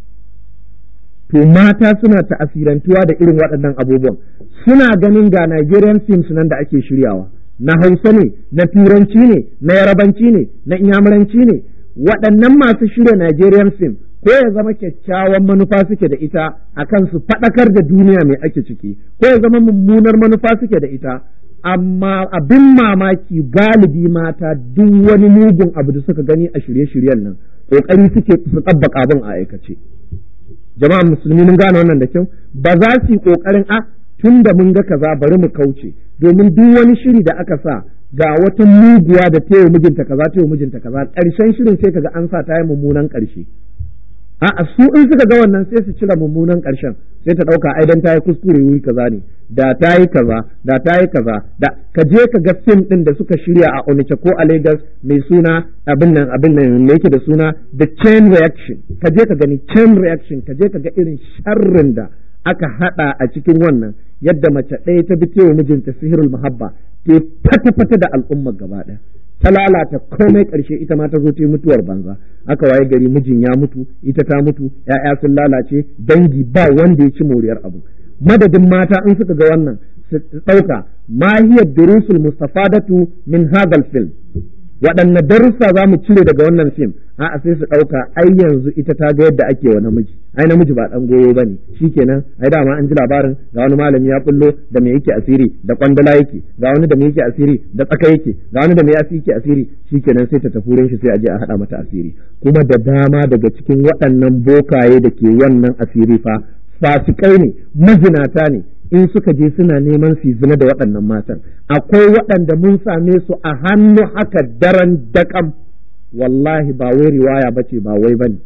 B: To mata suna ta'asirantuwa da irin waɗannan abubuwan, suna ganin ga Nigerian films nan da ake shiryawa, na Hausa ne, na Turanci ne, na Yarabanci ne, na Inyamuranci ne, waɗannan masu shirya Nigerian film ko ya zama kyakkyawan manufa suke da ita akan su faɗakar da duniya mai ake ciki, ko ya zama mummunar manufa suke da ita, amma abin mamaki galibi mata duk wani mugun abu da suka gani a shirye-shiryen nan ƙoƙari suke su tabbaka abin a aikace. Jama'a musulmi mun gane wannan da kyau, ba za su yi ƙoƙarin a tun da mun ga kaza bari mu kauce, domin duk wani shiri da aka sa ga wata muguwa da ta yi mijinta kaza ta yi mijinta kaza, ƙarshen shirin sai kaga an sa ta yi mummunan ƙarshe. A'a su in suka ga wannan sai su cire mummunan ƙarshen, sai ta ɗauka ai dan ta yi kuskure wuri kaza ne, da ta yi kaza, da ta yi kaza, da ka je ka ga fim ɗin da suka shirya a Onitsha ko a Lagos mai suna abin nan abin nan me yake da suna The Chain Reaction, ka je ka gani Chain Reaction, ka je ka ga irin sharrin da aka haɗa a cikin wannan, yadda mace ɗaya ta bi cewa mijinta sihirul muhabba, ta fata-fata da al'ummar gaba ɗaya. Ta lalata komai ƙarshe ita ma ta zo ta mutuwar banza, aka waye gari mijin ya mutu, ita ta mutu, ‘ya'ya sun lalace, dangi ba wanda ya ci moriyar abu. Madadin mata in suka ga wannan su ɗauka mahiyar durusul mustafadatu min hadal film, waɗanne darussa za mu cire daga wannan fim, a'a sai su ɗauka ai yanzu ita ta ga yadda ake wa namiji, ai namiji ba ɗan goyo ba ne, shikenan ai dama an ji labarin ga wani malami ya bullo da me yake asiri da kwandala yake, ga wani da me yake asiri da tsaka yake, ga wani da me yake asiri, shikenan sai ta tafi wurin shi sai a je a haɗa mata asiri. Kuma da dama daga cikin waɗannan bokaye da ke wannan asiri fa fasikai ne, mazinata ne, in suka je suna neman su zina da waɗannan matan. Akwai waɗanda mun same su a hannu haka daren daƙam, wallahi ba wai riwaya ba ce ba wai bane.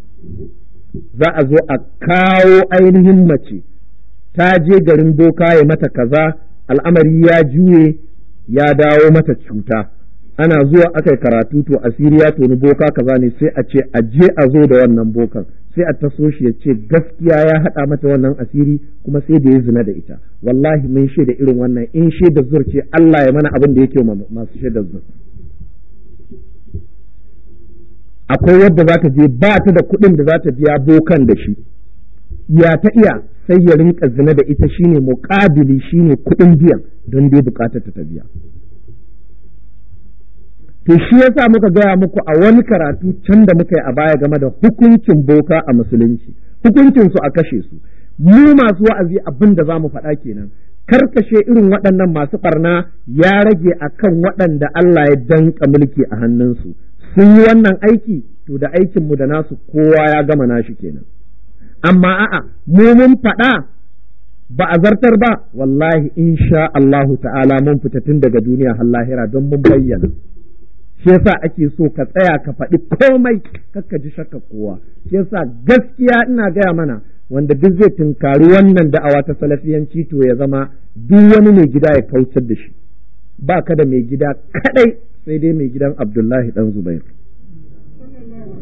B: Za a zo a kawo ainihin mace ta je garin boka ya mata kaza, al'amari ya juye ya dawo mata cuta, ana zuwa aka yi karatu to asiri ya toni boka kaza ne, sai a ce a je a zo da wannan bokan, sai a taso shi ya ce gaskiya ya haɗa mata wannan asiri kuma sai da ya zina da ita. Wallahi mun shaida irin wannan, in shaida zur ce Allah ya mana abin da yake masu shaida zur. Akwai wadda za ta je ba ta da kuɗin da za ta biya bokan da shi, ya ta iya sai ya rinka zina da ita, shine muƙabili, shine kuɗin biyan don dai buƙatar ta biya. To shi yasa muka gaya muku a wani karatu can da muka yi a baya game da hukuncin boka a musulunci, hukuncin su a kashe su. Mu masu wa'azi abin da za mu faɗa kenan, karkashe irin waɗannan masu ɓarna ya rage akan waɗanda Allah ya danka mulki a hannunsu. Sun yi wannan aiki to da aikinmu da nasu kowa ya gama nashi kenan. Amma a'a mu mun faɗa ba a zartar ba, wallahi insha Allahu ta'ala mun fita tun daga duniya har lahira don mun bayyana. Shi yasa ake so ka tsaya ka faɗi komai kakka ji shakka kowa. Shi yasa gaskiya ina gaya mana wanda duk zai tunkari wannan da'awa ta salafiyanci to ya zama duk wani mai gida ya kautar da shi. Ba ka da mai gida kadai sai dai mai gidan Abdullahi dan Zubair.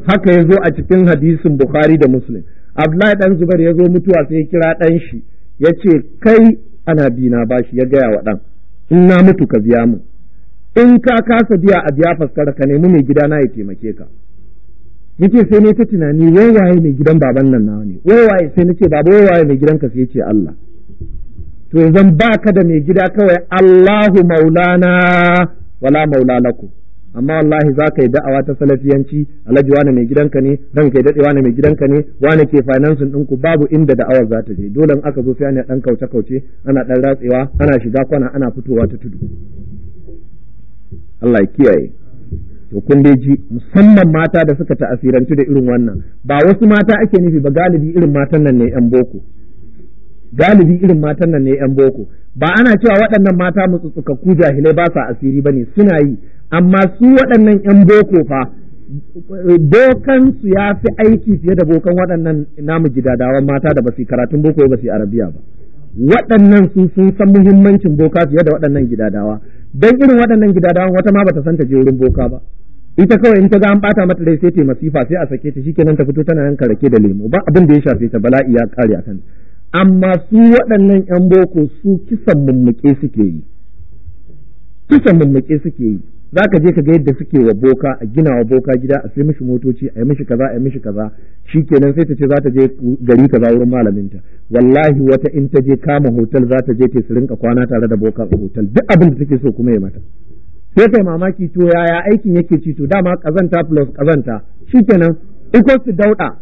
B: haka ya zo a cikin hadisin Bukhari da Muslim. Abdullahi dan Zubair ya zo mutuwa sai ya kira dan shi ya ce kai ana bi na bashi, ya gaya wa dan in na mutu ka biya mu, in ka kasa biya a biya faskara ka nemi mai gida na ya taimake ka. Yace sai ne ta tunani wai waye mai gidan baban nan nawa ne, wai waye, sai nace baba wai waye mai gidan ka, sai yace Allah. To yanzu baka da mai gida kawai Allahu maulana wala maula lakum. Amma wallahi za ka yi da'awa ta salafiyanci, alhaji wane mai gidanka ne, ran kai daɗe wane mai gidanka ne, wane ke finansin ɗinku, babu inda da'awar za ta je. Dole in aka zo sai ana ɗan kauce-kauce, ana ɗan ratsewa, ana shiga kwana, ana fitowa ta tudu. Allah ya kiyaye. To kun dai ji, musamman mata da suka ta'asirantu da irin wannan, ba wasu mata ake nufi ba, galibi irin matan nan ne 'yan boko. Galibi irin matan nan ne 'yan boko. Ba ana cewa waɗannan mata mutsutsukakku jahilai ba sa asiri ba ne, suna yi. Amma su waɗannan 'yan boko fa bokansu ya fi aiki fiye da bokan waɗannan namu gidadawan mata da ba su karatun boko ba su arabiya ba. Waɗannan su sun san muhimmancin boka fiye da waɗannan gidadawa, don irin waɗannan gidadawan wata ma bata san ta je wurin boka ba. Ita kawai in ta ga an ɓata mata rai sai ta masifa, sai a sake ta, shikenan ta fito tana yanka rake da lemo, ba abin da ya shafe ta, bala'i ya kare a kan. Amma su waɗannan 'yan boko su kisan mummuke suke yi, kisan mummuke suke yi. Za ka je ka ga yadda suke wa boka, a gina wa boka gida, a sai mishi motoci, a yi mishi kaza, a yi mishi kaza, shikenan sai ta ce za ta je gari kaza wurin malaminta. Wallahi wata in ta je kama hotel za ta je ta su rinka kwana tare da boka a hotel, duk abin da take so kuma ya mata. Sai kai mamaki, to yaya aikin yake ci, to dama kazanta plus kazanta shikenan equals to dauda.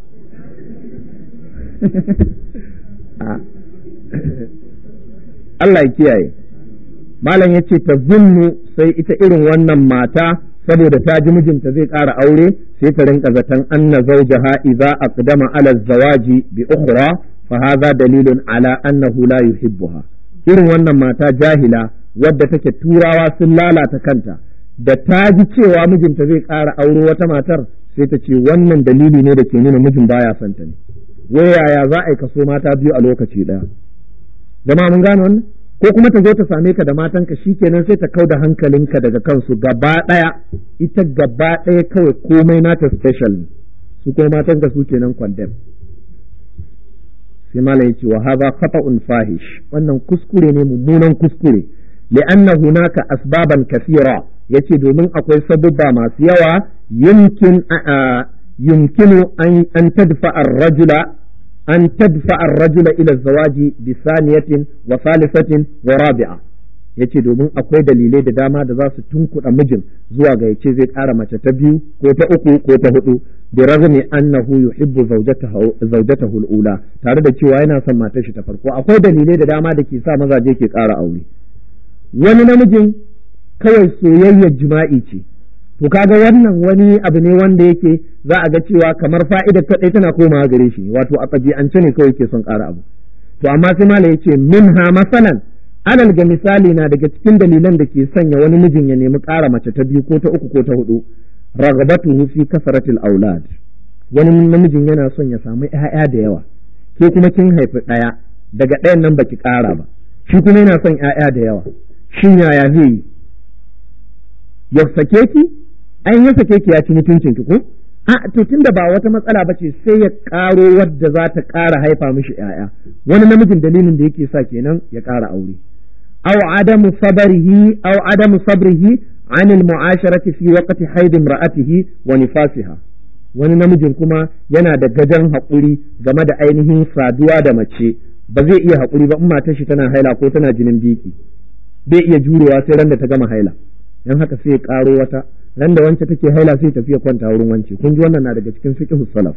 B: Allah ya kiyaye. Malam ya ce ta zunnu, sai ita irin wannan mata saboda ta ji mijinta zai ƙara aure sai ta rinka zaton anna zawjaha idza aqdama ala zawaji bi ukhra fa hadha dalilun ala annahu la yuhibbuha. Irin wannan mata jahila wadda take turawa sun lalata kanta, da ta ji cewa mijinta zai ƙara aure wata matar sai ta ce wannan dalili ne da ke nuna mijin baya son ta ne. Wai yaya za a yi kaso mata biyu a lokaci ɗaya? Jama'a mun gane wannan? Ko kuma ta zo ta same ka da matanka, shikenan sai ta kau da hankalinka daga kansu gaba ɗaya, ita gaba ɗaya kawai komai nata special ne, su kuma matanka su kenan condemn. Sai malam yace wa hadha khata'un fahish, wannan kuskure ne, mummunan kuskure, li'anna hunaka asbaban kathira, yace domin akwai sabubba masu yawa yumkin yumkinu an an tadfa ar-rajula an tadfa ar-rajula ila zawaji bi saniyatin wa salisatin wa rabi'a. Yace domin akwai dalilai da dama da za su tunkuɗa mijin zuwa ga yace zai ƙara mace ta biyu ko ta uku ko ta hudu, bi ragmi annahu yuhibbu zawjatahu zawjatahu al-ula, tare da cewa yana son matar shi ta farko. Akwai dalilai da dama da ke sa mazaje ke ƙara aure. Wani namijin kawai soyayyar jima'i ce, to kaga wannan wani abu ne wanda yake za a ga cewa kamar fa'idar kaɗai tana komawa gare shi, wato a ɗabi'ance ne kawai ke son ƙara abu. To amma sai mala yace minha masalan, alal ga misali na daga cikin dalilan da ke sanya wani mijin ya nemi ƙara mace ta biyu ko ta uku ko ta hudu, ragabatuhu fi kasratil aulad. Wani namijin yana son ya samu ƴaƴa da yawa, ke kuma kin haifi ɗaya, daga ɗayan nan baki ƙara ba, shi kuma yana son ƴaƴa da yawa. Shin yaya zai yi? Ya sake ki? Ai ya sake ki ya ci mutuncin ki ko? A to tunda ba wata matsala ba ce sai ya ƙaro wadda za ta ƙara haifa mishi ƴaƴa. Wani namijin dalilin da yake sa kenan ya ƙara aure. Aw adamu sabrihi aw adamu sabrihi an al-mu'asharati fi waqti haid imra'atihi wa nifasiha. Wani namijin kuma yana da gajan haƙuri game da ainihin saduwa da mace, ba zai iya haƙuri ba in matar shi tana haila ko tana jinin biki. Bai iya jurewa sai ran da ta gama haila. Dan haka sai ya ƙaro wata, ran da wance take haila sai tafiya kwanta wurin wance. Kun ji wannan na daga cikin fiqhus salaf.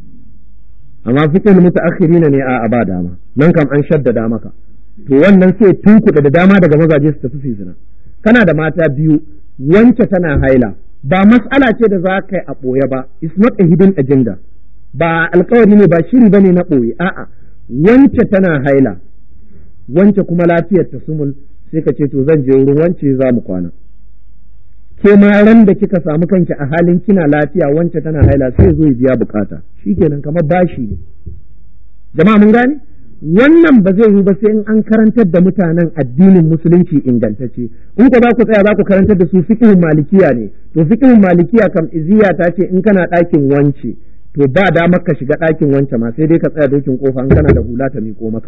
B: Amma fiqhul mutaakhirina ne a aba dama, nan kam an shaddada maka. To wannan sai tunkuɗa da dama daga mazaje su tafi su zina. Kana da mata biyu, wance tana haila, ba mas'ala ce da za ka yi a ɓoye ba, it's not a hidden agenda, ba alkawari ne, ba shiri bane na ɓoye, a'a, wance tana haila, wance kuma lafiyar ta sumul, sai ka ce to zan je wurin wance za mu kwana. Ke ma ran da kika samu kanki a halin kina lafiya, wance tana haila, sai zo ya biya bukata, shikenan kamar bashi ne. Jama'a mun gane? wannan ba zai yi ba sai in an karantar da mutanen addinin musulunci ingantacce. In ka za ku tsaya za ku karantar da su fiqhun malikiya ne, to fiqhun malikiya kam iziya ta ce in kana ɗakin wance to ba damar ka shiga ɗakin wance ma sai dai ka tsaya dokin kofa in kana da hula ta miƙo maka.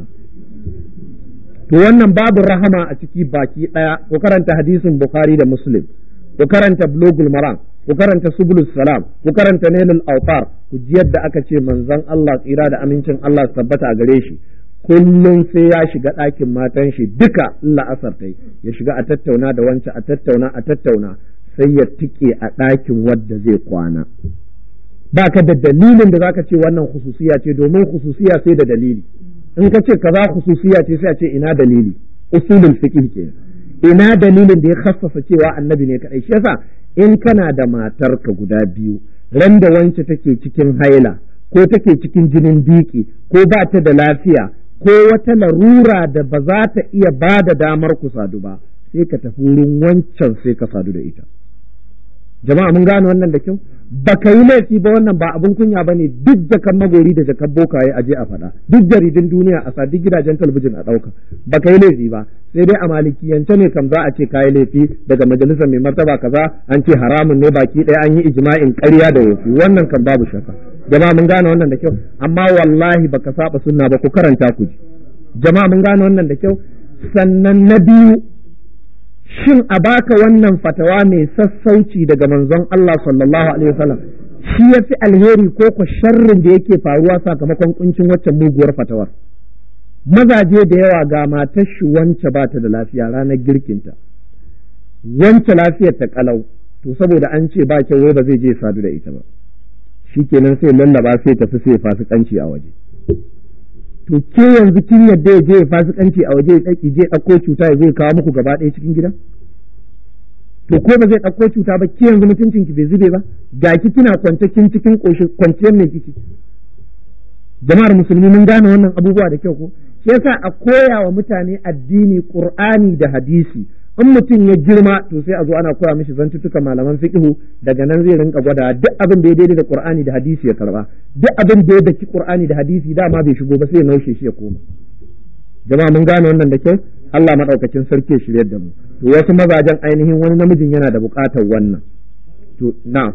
B: To wannan babu rahama a ciki baki ɗaya. Ku karanta hadisin Bukhari da Muslim, ku karanta Bulugul Maram, ku karanta Subulus Salam, ku karanta Nailul Awtar, ku ji yadda aka ce manzon Allah tsira da amincin Allah su tabbata a gare shi kullum sai ya shiga ɗakin matan shi duka la'asar tai ya shiga a tattauna da wancan a tattauna a tattauna sai ya tike a ɗakin wadda zai kwana. Ba ka da dalilin da zaka ce wannan khususiya ce, domin khususiya sai da dalili. In ka ce kaza khususiya ce sai a ce ina dalili, usulul fiqh ke ina dalilin da ya khassasa cewa annabi ne kadai. Shi yasa in kana da matarka guda biyu, ran da wance take cikin haila ko take cikin jinin biki ko ba ta da lafiya ko wata larura da ba za ta iya ba da damar ku sadu ba, sai ka tafi wurin wancan sai ka sadu da ita. Jama'a mun gane wannan da kyau? Ba ka yi laifi ba, wannan ba abin kunya ba ne. Duk jakan magori da jakan bokaye aje a faɗa, duk jaridun duniya a sa, duk gidajen talabijin a ɗauka. Ba ka yi laifi ba, sai dai a malikiyance ne kam za a ce ka yi laifi daga majalisar mai martaba kaza an ce haramun ne baki ɗaya, an yi ijma'in ƙarya da wofi, wannan kan babu shakka. Jama'a mun gane wannan da kyau? Amma wallahi baka saba sunna ba, ku karanta ku ji. Jama'a mun gane wannan da kyau? Sannan na biyu, shin a baka wannan fatawa mai sassauci daga manzon Allah sallallahu alaihi wasallam shi yafi alheri ko ko sharrin da yake faruwa sakamakon kuncin waccan muguwar fatawar? Mazaje da yawa ga matar shi wance ba ta da lafiya ranar girkinta, wance lafiyar ta kalau, to saboda an ce ba kyau wai ba zai je sadu da ita ba, shikenan sai lallaba sai tafi sai fasikanci a waje. To ke yanzu kin yadda ya je fasikanci a waje ya je ɗauko cuta ya zai kawo muku gaba ɗaya cikin gidan? To ko ba zai ɗauko cuta ba, ke yanzu mutuncin ki bai zube ba, ga ki kina kwance kin cikin kwanciyar mai kiki. Jama'ar musulmi mun gane wannan abubuwa da kyau ko? Shi yasa a koya wa mutane addini, Qur'ani da hadisi. In mutum ya girma to sai a zo ana koya mishi zantuttuka malaman fiqhu, daga nan zai rinka gwada duk abin da ya daidai da Qur'ani da hadisi ya karba, duk abin da ya daki Qur'ani da hadisi dama bai shigo ba sai ya naushe shi ya koma. Jama'a mun gane wannan da kyau? Allah madaukakin sarki ya shiryar da mu. To wasu mazajen ainihin wani namijin yana da buƙatar wannan. To na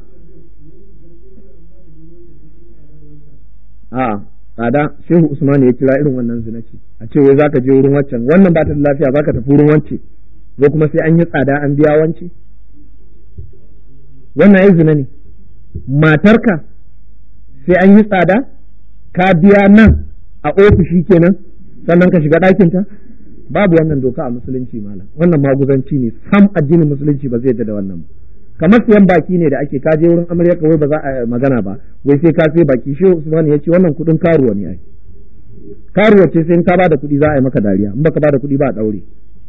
B: a tsada Shehu Usman ya kira irin wannan zinaci, a ce wai zaka je wurin waccan, wannan ba ta da lafiya zaka tafi wurin wacce, ko kuma sai an yi tsada an biya wance. Wannan ai zina ne. Matarka sai an yi tsada ka biya nan a ofishi kenan sannan ka shiga ɗakinta? Babu wannan doka a musulunci malam, wannan maguzanci ne, sam addinin musulunci ba zai yarda da wannan ba. Kamar siyan baki ne da ake kaje wurin amarya kawai ba za a magana ba, wai sai ka sai baki. Shehu Usman ya ce wannan kuɗin karuwa ne ai, karuwa ce sai in ka bada kuɗi za a yi maka dariya, in baka bada kuɗi ba a ɗaure.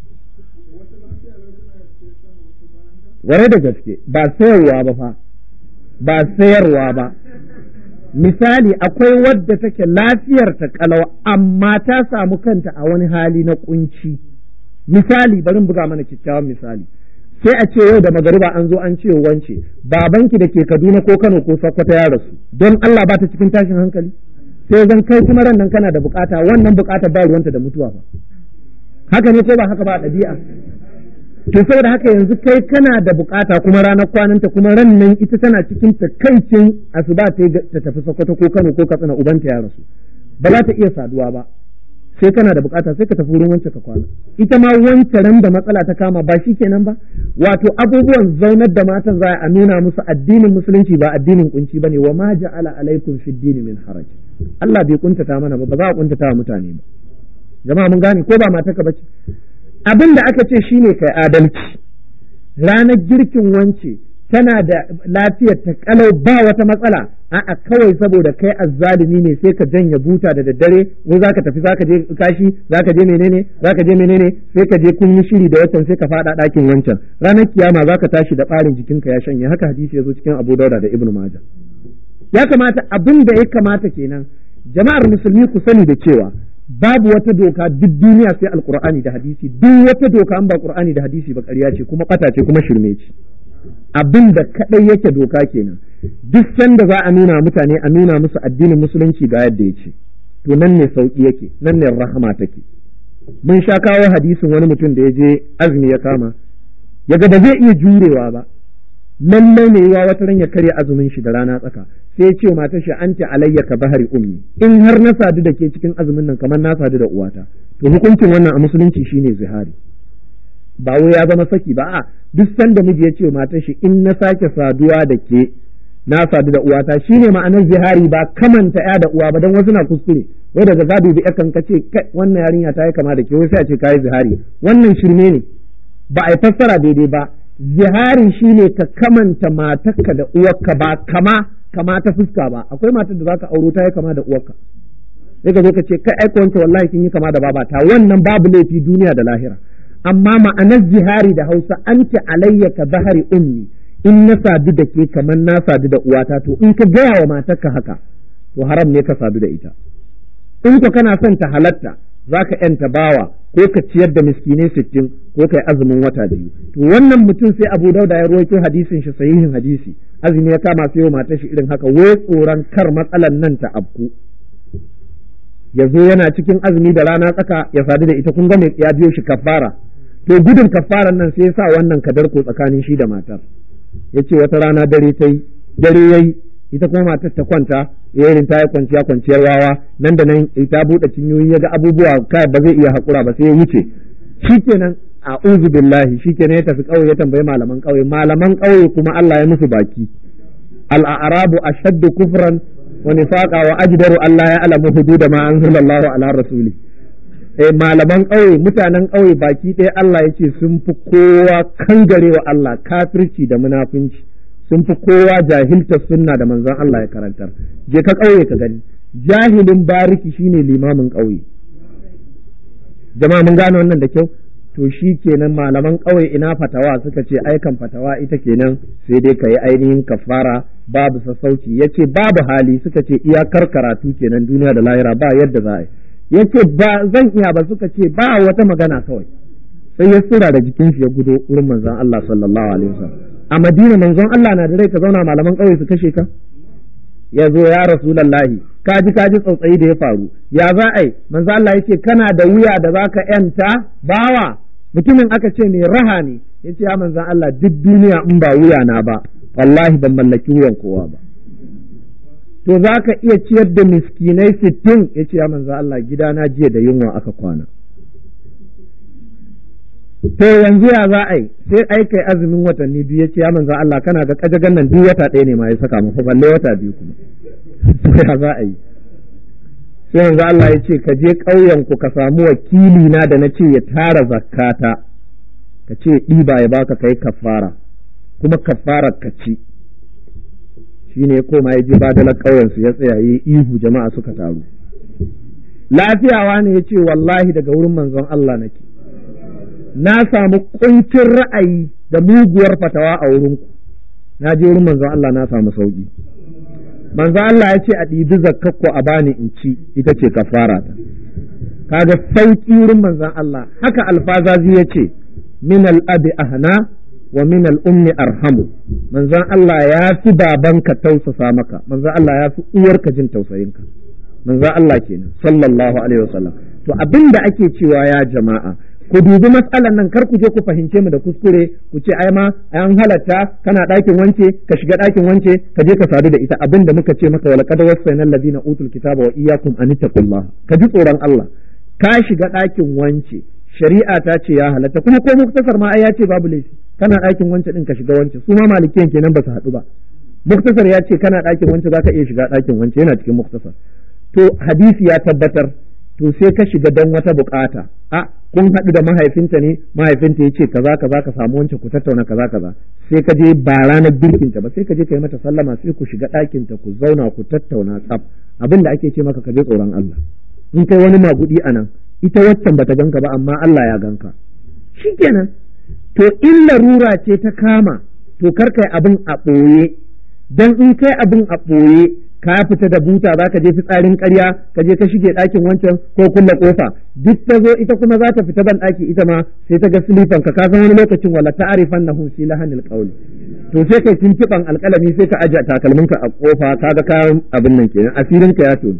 B: Ware da gaske, ba sayarwa ba fa, ba sayarwa ba. Misali akwai wadda take lafiyar ta kalau amma ta samu kanta a wani hali na kunci. Misali bari buga mana kyakkyawan misali. Sai a ce yau da magariba an zo an ce wance babanki da ke Kaduna ko Kano ko Sokoto ya rasu, don Allah ba ta cikin tashin hankali? Sai zan kai kuma ran nan kana da bukata, wannan bukata ba ruwanta da mutuwa ba. Haka ne ko ba haka ba ɗabi'a? To saboda haka yanzu kai kana da bukata kuma ranar kwananta kuma ran nan ita tana cikin takaicin asuba ta tafi Sokoto ko Kano ko Katsina ubanta ya rasu, ba za ta iya saduwa ba. Sai kana da bukata sai ka tafi wurin wance ka kwana, ita ma wance ran da matsala ta kama ba shi kenan ba. Wato abubuwan zaunar da matan za a nuna musu addinin musulunci ba addinin kunci bane, wa ma ja'ala alaikum fid din min haraj. Allah bai kuntata mana ba, ba za a kuntata wa mutane ba. Jama'a mun gane ko ba mataka bace? Abin da aka ce shine kai adalci. Ranar girkin wance tana da lafiyar ta kalau ba wata matsala, a'a kawai saboda kai azzalimi ne sai ka janya buta da daddare, wai zaka tafi zaka je kashi zaka je menene zaka je menene sai ka je kun yi shiri da wancan sai ka fada ɗakin wancan, ranar kiyama zaka tashi da ɓarin jikinka ya shanye. Haka hadisi ya zo cikin Abu Dauda da Ibn Majah. Ya kamata abin da ya kamata kenan jama'ar musulmi ku sani da cewa babu wata doka duk duniya sai alqur'ani da hadisi. Duk wata doka an ba qur'ani da hadisi ba ƙarya ce kuma ɓata ce kuma shirme ce. Abin da kaɗai yake doka kenan, duk sanda za a nuna mutane a nuna musu addinin musulunci ga yadda ya ce, to nan ne sauki yake, nan ne rahama take. Mun sha kawo hadisin wani mutum da ya je azumi ya kama, ya ga ba zai iya jurewa ba, lallai ne yawa wata ran ya karya azumin shi da rana tsaka, sai ya ce wa matar shi anti alayya ka bahari ummi, in har na sadu da ke cikin azumin nan kamar na sadu da uwata. To hukuncin wannan a musulunci shine zihari, ba wai ya zama saki ba, a duk sanda miji ya ce wa matar shi in na sake saduwa da ke na sadu da uwata, shine ma'anar zihari, ba kamanta ya da uwa ba, dan wasu na kuskure wai daga gado da yakan kace kai wannan yarinya ta yi kama da ke, wai sai a ce kai zihari. Wannan shirme ne, ba a yi fassara daidai ba. Zihari shine ka kamanta matarka da uwarka, ba kama kama ta fuska ba. Akwai matar da zaka auro ta yi kama da uwarka, sai ka zo ka ce kai aiko wance wallahi kin yi kama da babata, wannan babu laifi duniya da lahira. Amma ma'anar zihari da Hausa anti alayya ka bahari ummi, in na sadu da ke kamar na sadu da uwata, to in ka gaya wa matarka haka to haram ne ka sadu da ita. In ka kana son ta halatta za ka ‘yanta bawa ko ka ciyar da miskinai sittin ko ka yi azumin wata biyu. To wannan mutum sai Abu Dauda ya ruwaito hadisin shi sahihin hadisi, azumi ya kama sai matar shi irin haka, wai tsoron kar matsalan nan ta abku. Ya zo yana cikin azumi da rana tsaka ya sadu da ita, kun ga ya biyo shi kafara. To gudun kafaran nan sai ya sa wannan kadarko tsakanin shi da matar. Ya ce wata rana dare ta yi, dare ya yi, ita kuma matar ta kwanta, yayin ta yi kwanciya kwanciyar wawa, nan da nan ta buɗe cinyoyi ya ga abubuwa kai ba zai iya haƙura ba sai ya wuce. Shikenan a'udhu billahi, shikenan ya tafi ƙauye ya tambayi malaman ƙauye, malaman ƙauye kuma Allah ya musu baki. Al-a'rabu ashaddu kufran wa nifaqa wa ajdaru Allah ya alamu hududa ma anzalallahu ala rasuli. Eh malaman ƙauye, mutanen ƙauye baki ɗaya Allah ya ce sun fi kowa kangarewa Allah, kafirci da munafunci, sun fi kowa jahilta sunna da manzon Allah ya karantar. Je ka ƙauye ka gani, jahilin bariki shine limamin ƙauye. Jama'a mun gane wannan da kyau. To shi kenan malaman ƙauye ina fatawa suka ce aikan fatawa ita kenan sai dai ka yi ainihin kafara babu sassauci. Ya ce babu hali, suka ce iyakar karatu kenan duniya da lahira ba yadda za a yi. Ya ce ba zan iya ba, suka ce ba wata magana kawai. Sai ya tsira da jikin shi ya gudo wurin manzon Allah sallallahu alaihi wasallam. A Madina manzon Allah na da rai ka zauna malaman ƙauye su kashe ka? Ya zo ya Rasulullahi, kaji kaji tsautsayi da ya faru, ya za a yi? Manzon Allah ya ce kana da wuya da za ka ‘yanta bawa? Mutumin aka ce mai raha ne, ya ce ya manzon Allah duk duniya in ba wuya na ba, wallahi ban mallaki wuyan kowa ba. To za ka iya ciyar da miskinai sittin? Ya ce ya manzon Allah gidana jiya da yunwa aka kwana. To yanzu ya za a yi? Sai ai kai azumin watanni biyu. Ya ce ya manzon Allah kana ga kajagan nan duk wata ɗaya ne ma ya saka mu, fa balle wata biyu kuma. To ya za a yi? Sai manzon Allah ya ce ka je ƙauyen ku ka samu wakili na da na ce ya tara zakata, ka ce ɗiba ya baka kai kafara, kuma kafara ka ci. Shine ya koma ya je badalar ƙauyen su ya tsaya yi ihu, jama'a suka taru. Lafiyawa ne ya ce wallahi daga wurin manzon Allah nake. Na samu kuncin ra'ayi da muguwar fatawa a wurinku, na je wurin manzon Allah na samu sauki. Manzon Allah ya ce a ɗibi zakkakku a bani in ci, ita ce kafara ta. Kaga sauki wurin manzon Allah. Haka alfazazi ya ce min al-abi ahna wa min al-ummi arhamu. Manzon Allah ya fi babanka tausasa maka, manzon Allah ya fi uwarka jin tausayinka. Manzon Allah kenan sallallahu alaihi wasallam. To abinda ake cewa ya jama'a, ku dubi matsalan nan, kar ku je ku fahimce mu da kuskure, ku ce ai ma an halatta kana ɗakin wance ka shiga ɗakin wance ka je ka sadu da ita. Abin da muka ce maka wala qad wasaina alladhina utul kitaba wa iyyakum an taqullaha, ka ji tsoron Allah. Ka shiga ɗakin wance, shari'a ta ce ya halatta, kuma ko muktasar ma ai ya ce babu laifi. Kana ɗakin wance din ka shiga wance, su ma malikiyan kenan ba su haɗu ba. Muktasar ya ce kana ɗakin wance za ka iya shiga ɗakin wance, yana cikin muktasar. To hadisi ya tabbatar, to sai ka shiga don wata bukata, a kun haɗu da mahaifinta ne, mahaifinta ya ce kaza kaza ka samu wancan ku tattauna kaza kaza, sai ka je ba ranar birkinta ba, sai ka je ka yi mata sallama, sai ku shiga ɗakinta ku zauna ku tattauna tsaf. Abin da ake ce maka ka je tsoron Allah. In kai wani magudi a nan, ita waccan bata ganka ba amma Allah ya ganka, shikenan. To in larura ce ta kama, to kar kai abin a ɓoye, dan in kai abin a ɓoye ka fita da buta za ka je fitsarin ƙarya, ka je ka shige ɗakin wancan ko kulle ƙofa, duk ta zo ita kuma za ta fita ban ɗaki ita ma sai ta ga silifan ka ka san wani lokacin wala ta'rifan nahu fi lahanil qawli. To sai kai tuntuban alƙalami sai ka aje takalmin ka a ƙofa, kaga kayan abin nan kenan, asirin ka ya tonu.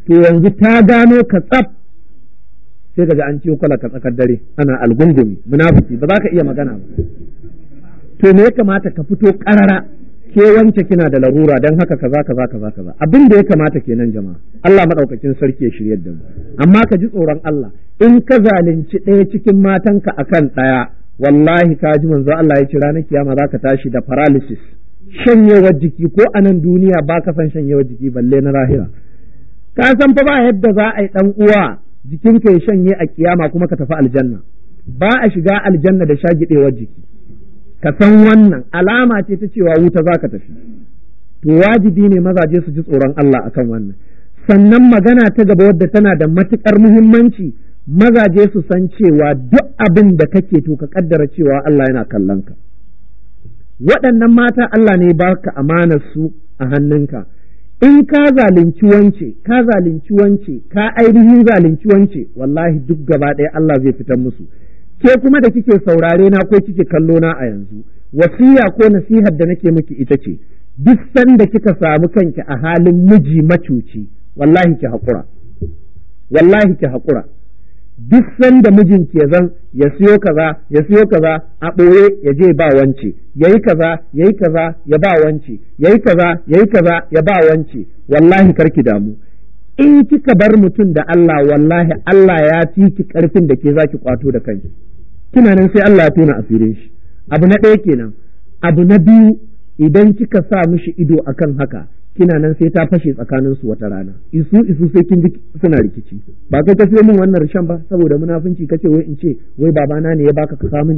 B: to yanzu ta gano ka tsaf sai kaga an ciyo kwala ka tsakar dare ana algungumi munafiki ba za ka iya magana ba. To me ya kamata ka fito karara ke wance kina da larura dan haka kaza kaza kaza kaza abin da ya kamata kenan jama'a. Allah madaukakin sarki ya shiryar da mu, amma ka ji tsoron Allah in ka zalunci ɗaya cikin matanka akan ɗaya wallahi ka ji manzo Allah ya ce ranar kiyama za ka tashi da paralysis, shanyewar jiki, ko a nan duniya ba ka san shanyewar jiki balle na lahira. Ka san fa ba yadda za a yi ɗan uwa jikinka ya shanye a kiyama kuma ka tafi aljanna, ba a shiga aljanna da shagidewar jiki. Ka san wannan alama ce ta cewa wuta za ka tafi. To wajibi ne mazaje su ji tsoron Allah akan wannan. Sannan magana ta gaba wadda tana da matuƙar muhimmanci, mazaje su san cewa duk abin da kake to ka kaddara cewa Allah yana kallon ka. Waɗannan mata Allah ne baka amanar su a hannunka. In ka zalunci wance, ka zalunci wance, ka ainihin zalunci wance, wallahi duk gaba ɗaya Allah zai fitar musu. Ke kuma da kike saurare na ko kike kallo na a yanzu, wasiya ko nasihar da nake miki ita ce, duk sanda kika samu kanki a halin miji macuci, wallahi ki haƙura. Wallahi ki haƙura. Duk sanda mijinki ya zan ya siyo kaza ya siyo kaza a ɓoye ya je ba wance, yayi kaza yayi kaza ya ba wance, yayi kaza yayi kaza ya ba wance, wallahi karki damu. In kika bar mutum da Allah, wallahi Allah ya fi ki karfin da ke zaki kwato da kanki. Kina nan sai Allah ya tona asirin shi. Abu na ɗaya kenan. Abu na biyu, idan kika sa mishi ido akan haka, kina nan sai ta fashe tsakanin su wata rana. Isu isu sai kin ji suna rikici. Ba kai ka siyo min wannan rishan ba saboda munafunci kace wai in ce wai babana ne ya baka ka samu ni.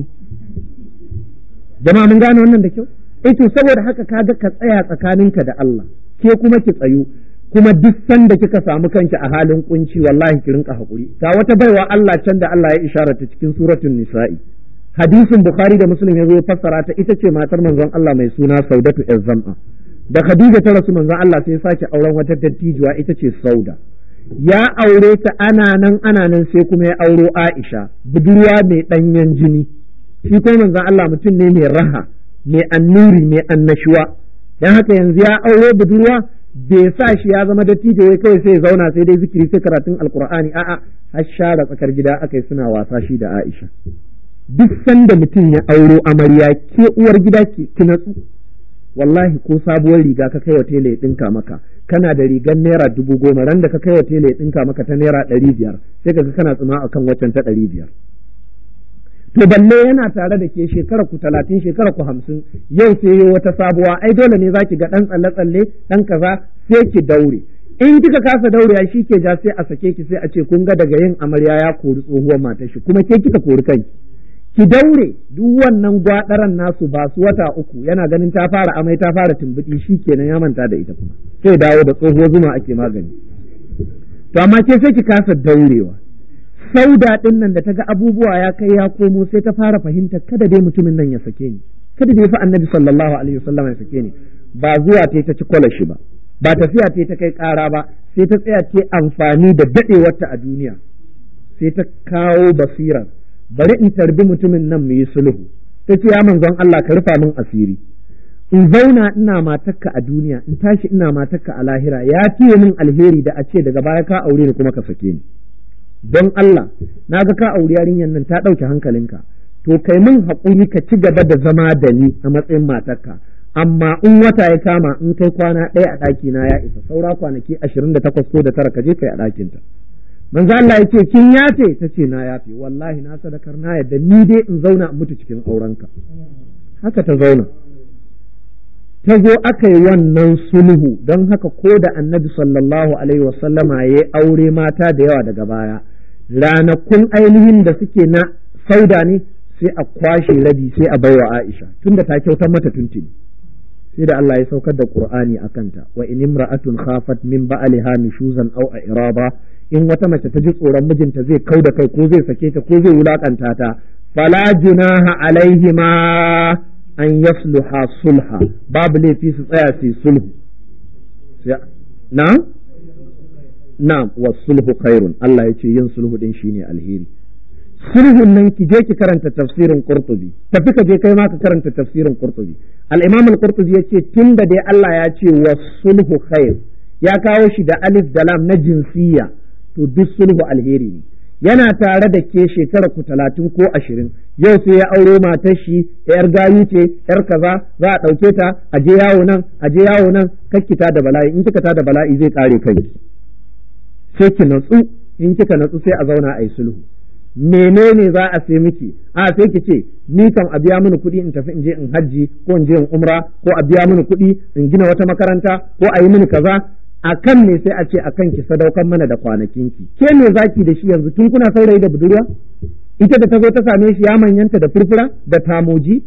B: Jama'a mun gane wannan da kyau? Eh to saboda haka kaga ka tsaya tsakaninka da Allah. Ke kuma ki tsayu. Kuma duk sanda kika samu kanki a halin kunci wallahi ki rinka hakuri. Ga wata baiwa Allah can da Allah ya isharata cikin suratul Nisa'i. Hadisin Bukhari da Muslim yazo ya fassara ta, ita ce matar manzon Allah mai suna Saudatu az-Zam'a. Da Khadija ta rasu manzon Allah sai ya sake auren wata dattijuwa ita ce Sauda. Ya aure ta ana nan ana nan sai kuma ya auro Aisha, budurwa mai danyen jini. Shi kuma manzon Allah mutum ne mai raha, mai annuri, mai annashuwa. Dan haka yanzu ya aure budurwa bai sa shi ya zama dattijo wai kawai sai ya zauna sai dai zikiri sai karatun alkur'ani, a'a har share tsakar gida akai suna wasa shi da Aisha. Duk sanda mutum ya auro amarya, ke uwar gida ki natsu, wallahi ko sabuwar riga ka kai wa tele ya dinka maka, kana da rigar naira dubu goma, ran da ka kai wa tele ya dinka maka ta naira ɗari biyar, sai ka ga kana tsuma akan waccan ta ɗari biyar. To balle yana tare da ke shekara ku talatin shekara ku hamsin, yau sai yi wata sabuwa, ai dole ne zaki ga ɗan tsalle tsalle ɗan kaza, sai ki daure. In kika kasa daure shi ke ja sai a sake ki, sai a ce kun ga daga yin amarya ya kori tsohuwar matar shi, kuma ke kika kori kanki. Ki daure, duk wannan gwadaran nasu ba su wata uku, yana ganin ta fara amai ta fara tumbuɗi, shi kenan ya manta da ita kuma sai dawo da tsohuwar zuma ake magani. To amma ke sai ki kasa daurewa. Sauda ɗin nan da ta ga abubuwa ya kai ya komo sai ta fara fahimta kada dai mutumin nan ya sake ni, kada dai fa annabi sallallahu alaihi wasallam ya sake ni. Ba zuwa ta ta ci kwalashi ba, ba tafiya ta ta kai ƙara ba, sai ta tsaya ce amfani da daɗewarta a duniya, sai ta kawo basirar bari in tarbi mutumin nan mu yi sulhu. Ta ce ya manzon Allah ka rufa min asiri, in zauna ina matarka a duniya, in tashi ina matarka a lahira, ya fiye min alheri da a ce daga baya ka aure ni kuma ka sake ni. Don Allah na ga ka auri yarinyar nan ta ɗauke hankalinka, to kai min haƙuri ka ci gaba da zama da ni a matsayin matarka, amma in wata ya kama in kai kwana ɗaya a ɗaki na ya isa, saura kwanaki ashirin da takwas ko da tara ka je kai a ɗakinta. Manzo Allah ya ce kin yafe? Ta ce na yafe, wallahi na sadakar na yadda ni dai in zauna in mutu cikin aurenka. Haka ta zauna, ta zo aka yi wannan sulhu. Don haka ko da annabi sallallahu alaihi wasallama ya aure mata da yawa daga baya, ranakun ainihin da suke na Sauda ne sai a kwashe rabi sai a baiwa Aisha, tunda ta kyautar mata tuntuni. Sai da Allah ya saukar da Qur'ani a kanta, wa in imra'atun khafat min ba'liha nushuzan aw iraba, in wata mace ta ji tsoron mijinta zai kau da kai ko zai sake ta ko zai wulakanta ta, fala junaha alaihima an yasluha sulha, babu laifi su tsaya su sulhu. Na'am na'am wa sulhu khairun, Allah ya ce yin sulhu din shine alheri. Sulhun nan ki je ki karanta tafsirin Qurtubi, tafi ka je kai ma ka karanta tafsirin Qurtubi. Al-Imam al-Qurtubi yace tunda dai Allah ya ce wa sulhu khair, ya kawo shi da alif da lam na jinsiyya, to duk sulhu alheri ne. Yana tare da ke shekara ku talatin ko ashirin, yau sai ya auro matar shi yar gayu ce yar kaza, za a ɗauke ta a je yawo nan a je yawo nan, kakkita da bala'i, in kika ta da bala'i zai kare kai. Sai ki natsu, in kika natsu sai a zauna a yi sulhu. Menene za a sai miki? A sai ki ce ni kan a biya mini kuɗi in tafi in je in hajji ko in je in umra, ko a biya mini kuɗi in gina wata makaranta, ko a yi mini kaza. A kan ne sai a ce a kan ki sadaukan mana da kwanakinki. Ke me zaki da shi yanzu tun kuna saurayi da budurwa? Ita da ta zo ta same shi ya manyanta da furfura da tamoji.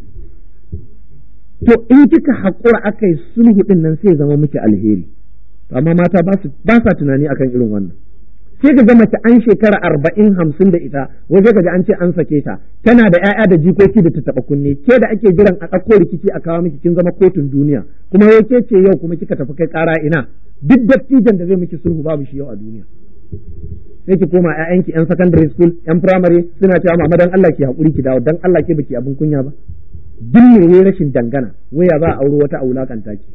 B: To in kika haƙura aka yi sulhu ɗin nan sai zama miki alheri. Amma mata ba sa tunani akan irin wannan. Sai ka ga mace an shekara arba'in hamsin da ita, wai sai ka ji an ce an sake ta, tana da 'ya'ya da jikoki da ta taɓa kunne, ke da ake jiran a ɗauko rikici a kawo miki kin zama kotun duniya, kuma yau ke ce yau kuma kika tafi kai ƙara ina, duk dattijan da zai miki sulhu babu shi yau a duniya. Sai ki koma 'ya'yanki 'yan secondary school, 'yan primary suna cewa mama dan Allah ki haƙuri ki dawo, dan Allah ke baki abin kunya ba. Duk ne rashin dangana, waya za a auro wata a wulakanta ki.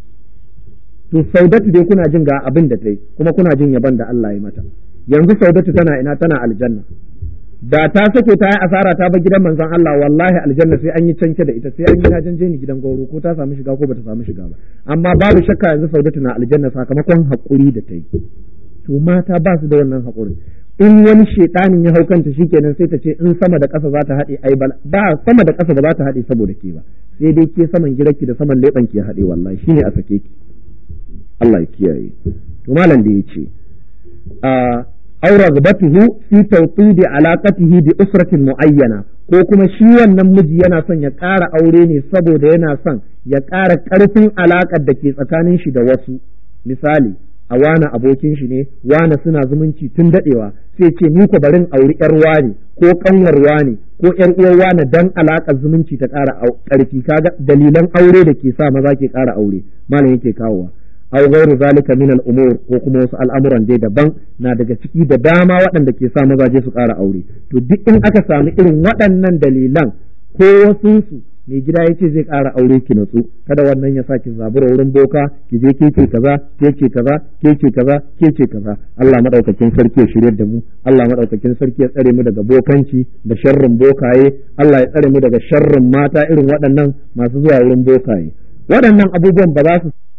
B: To Saudatu dai kuna jin ga abin da ta yi, kuma kuna jin yaban da Allah ya mata. Yanzu Saudatu tana ina, tana aljanna. Da ta sake ta yi asara ta ba gidan manzon Allah, wallahi aljanna sai an yi canke da ita, sai an yi hajjan jeni gidan gauro, ko ta samu shiga ko bata samu shiga ba. Amma babu shakka yanzu Saudatu na aljanna sakamakon haƙuri da ta yi. To mata ba su da wannan haƙurin. In wani shedanin ya hau kanta shikenan sai ta ce in sama da ƙasa za ta haɗe ai ba sama da ƙasa ba za ta haɗe saboda ke ba, sai dai ke saman gidanki da saman leɓanki ya haɗe, wallahi shine a sake ki. Allah ya kiyaye. To malam da yace a aura gabatuhu fi tawqidi alaqatihi bi usratin muayyana, ko kuma shi wannan miji yana son ya ƙara aure ne saboda yana son ya ƙara ƙarfin alaƙar da ke tsakanin shi da wasu. Misali, a wana abokin shi ne, wana suna zumunci tun dadewa, sai ce ni ko barin auri yar wani ko kanwar wani ko yar uwar wani dan alaƙar zumunci ta ƙara ƙarfi. Kaga dalilan aure da ke sa maza ke ƙara aure malam yake kawowa. aw ghairu zalika min al-umur, ko kuma wasu al'amuran dai daban na daga ciki da dama waɗanda ke sa mazaje su ƙara aure. To duk in aka samu irin waɗannan dalilan ko wasu su mai gida ya ce zai ƙara aure ki natsu, kada wannan ya sa ki zabura wurin boka ki je ke ce kaza ke ce kaza ke ce kaza ke ce kaza. Allah madaukakin sarki ya shirye da mu, Allah madaukakin sarki ya tsare mu daga bokanci da sharrin bokaye, Allah ya tsare mu daga sharrin mata irin waɗannan masu zuwa wurin bokaye. Waɗannan abubuwan ba za su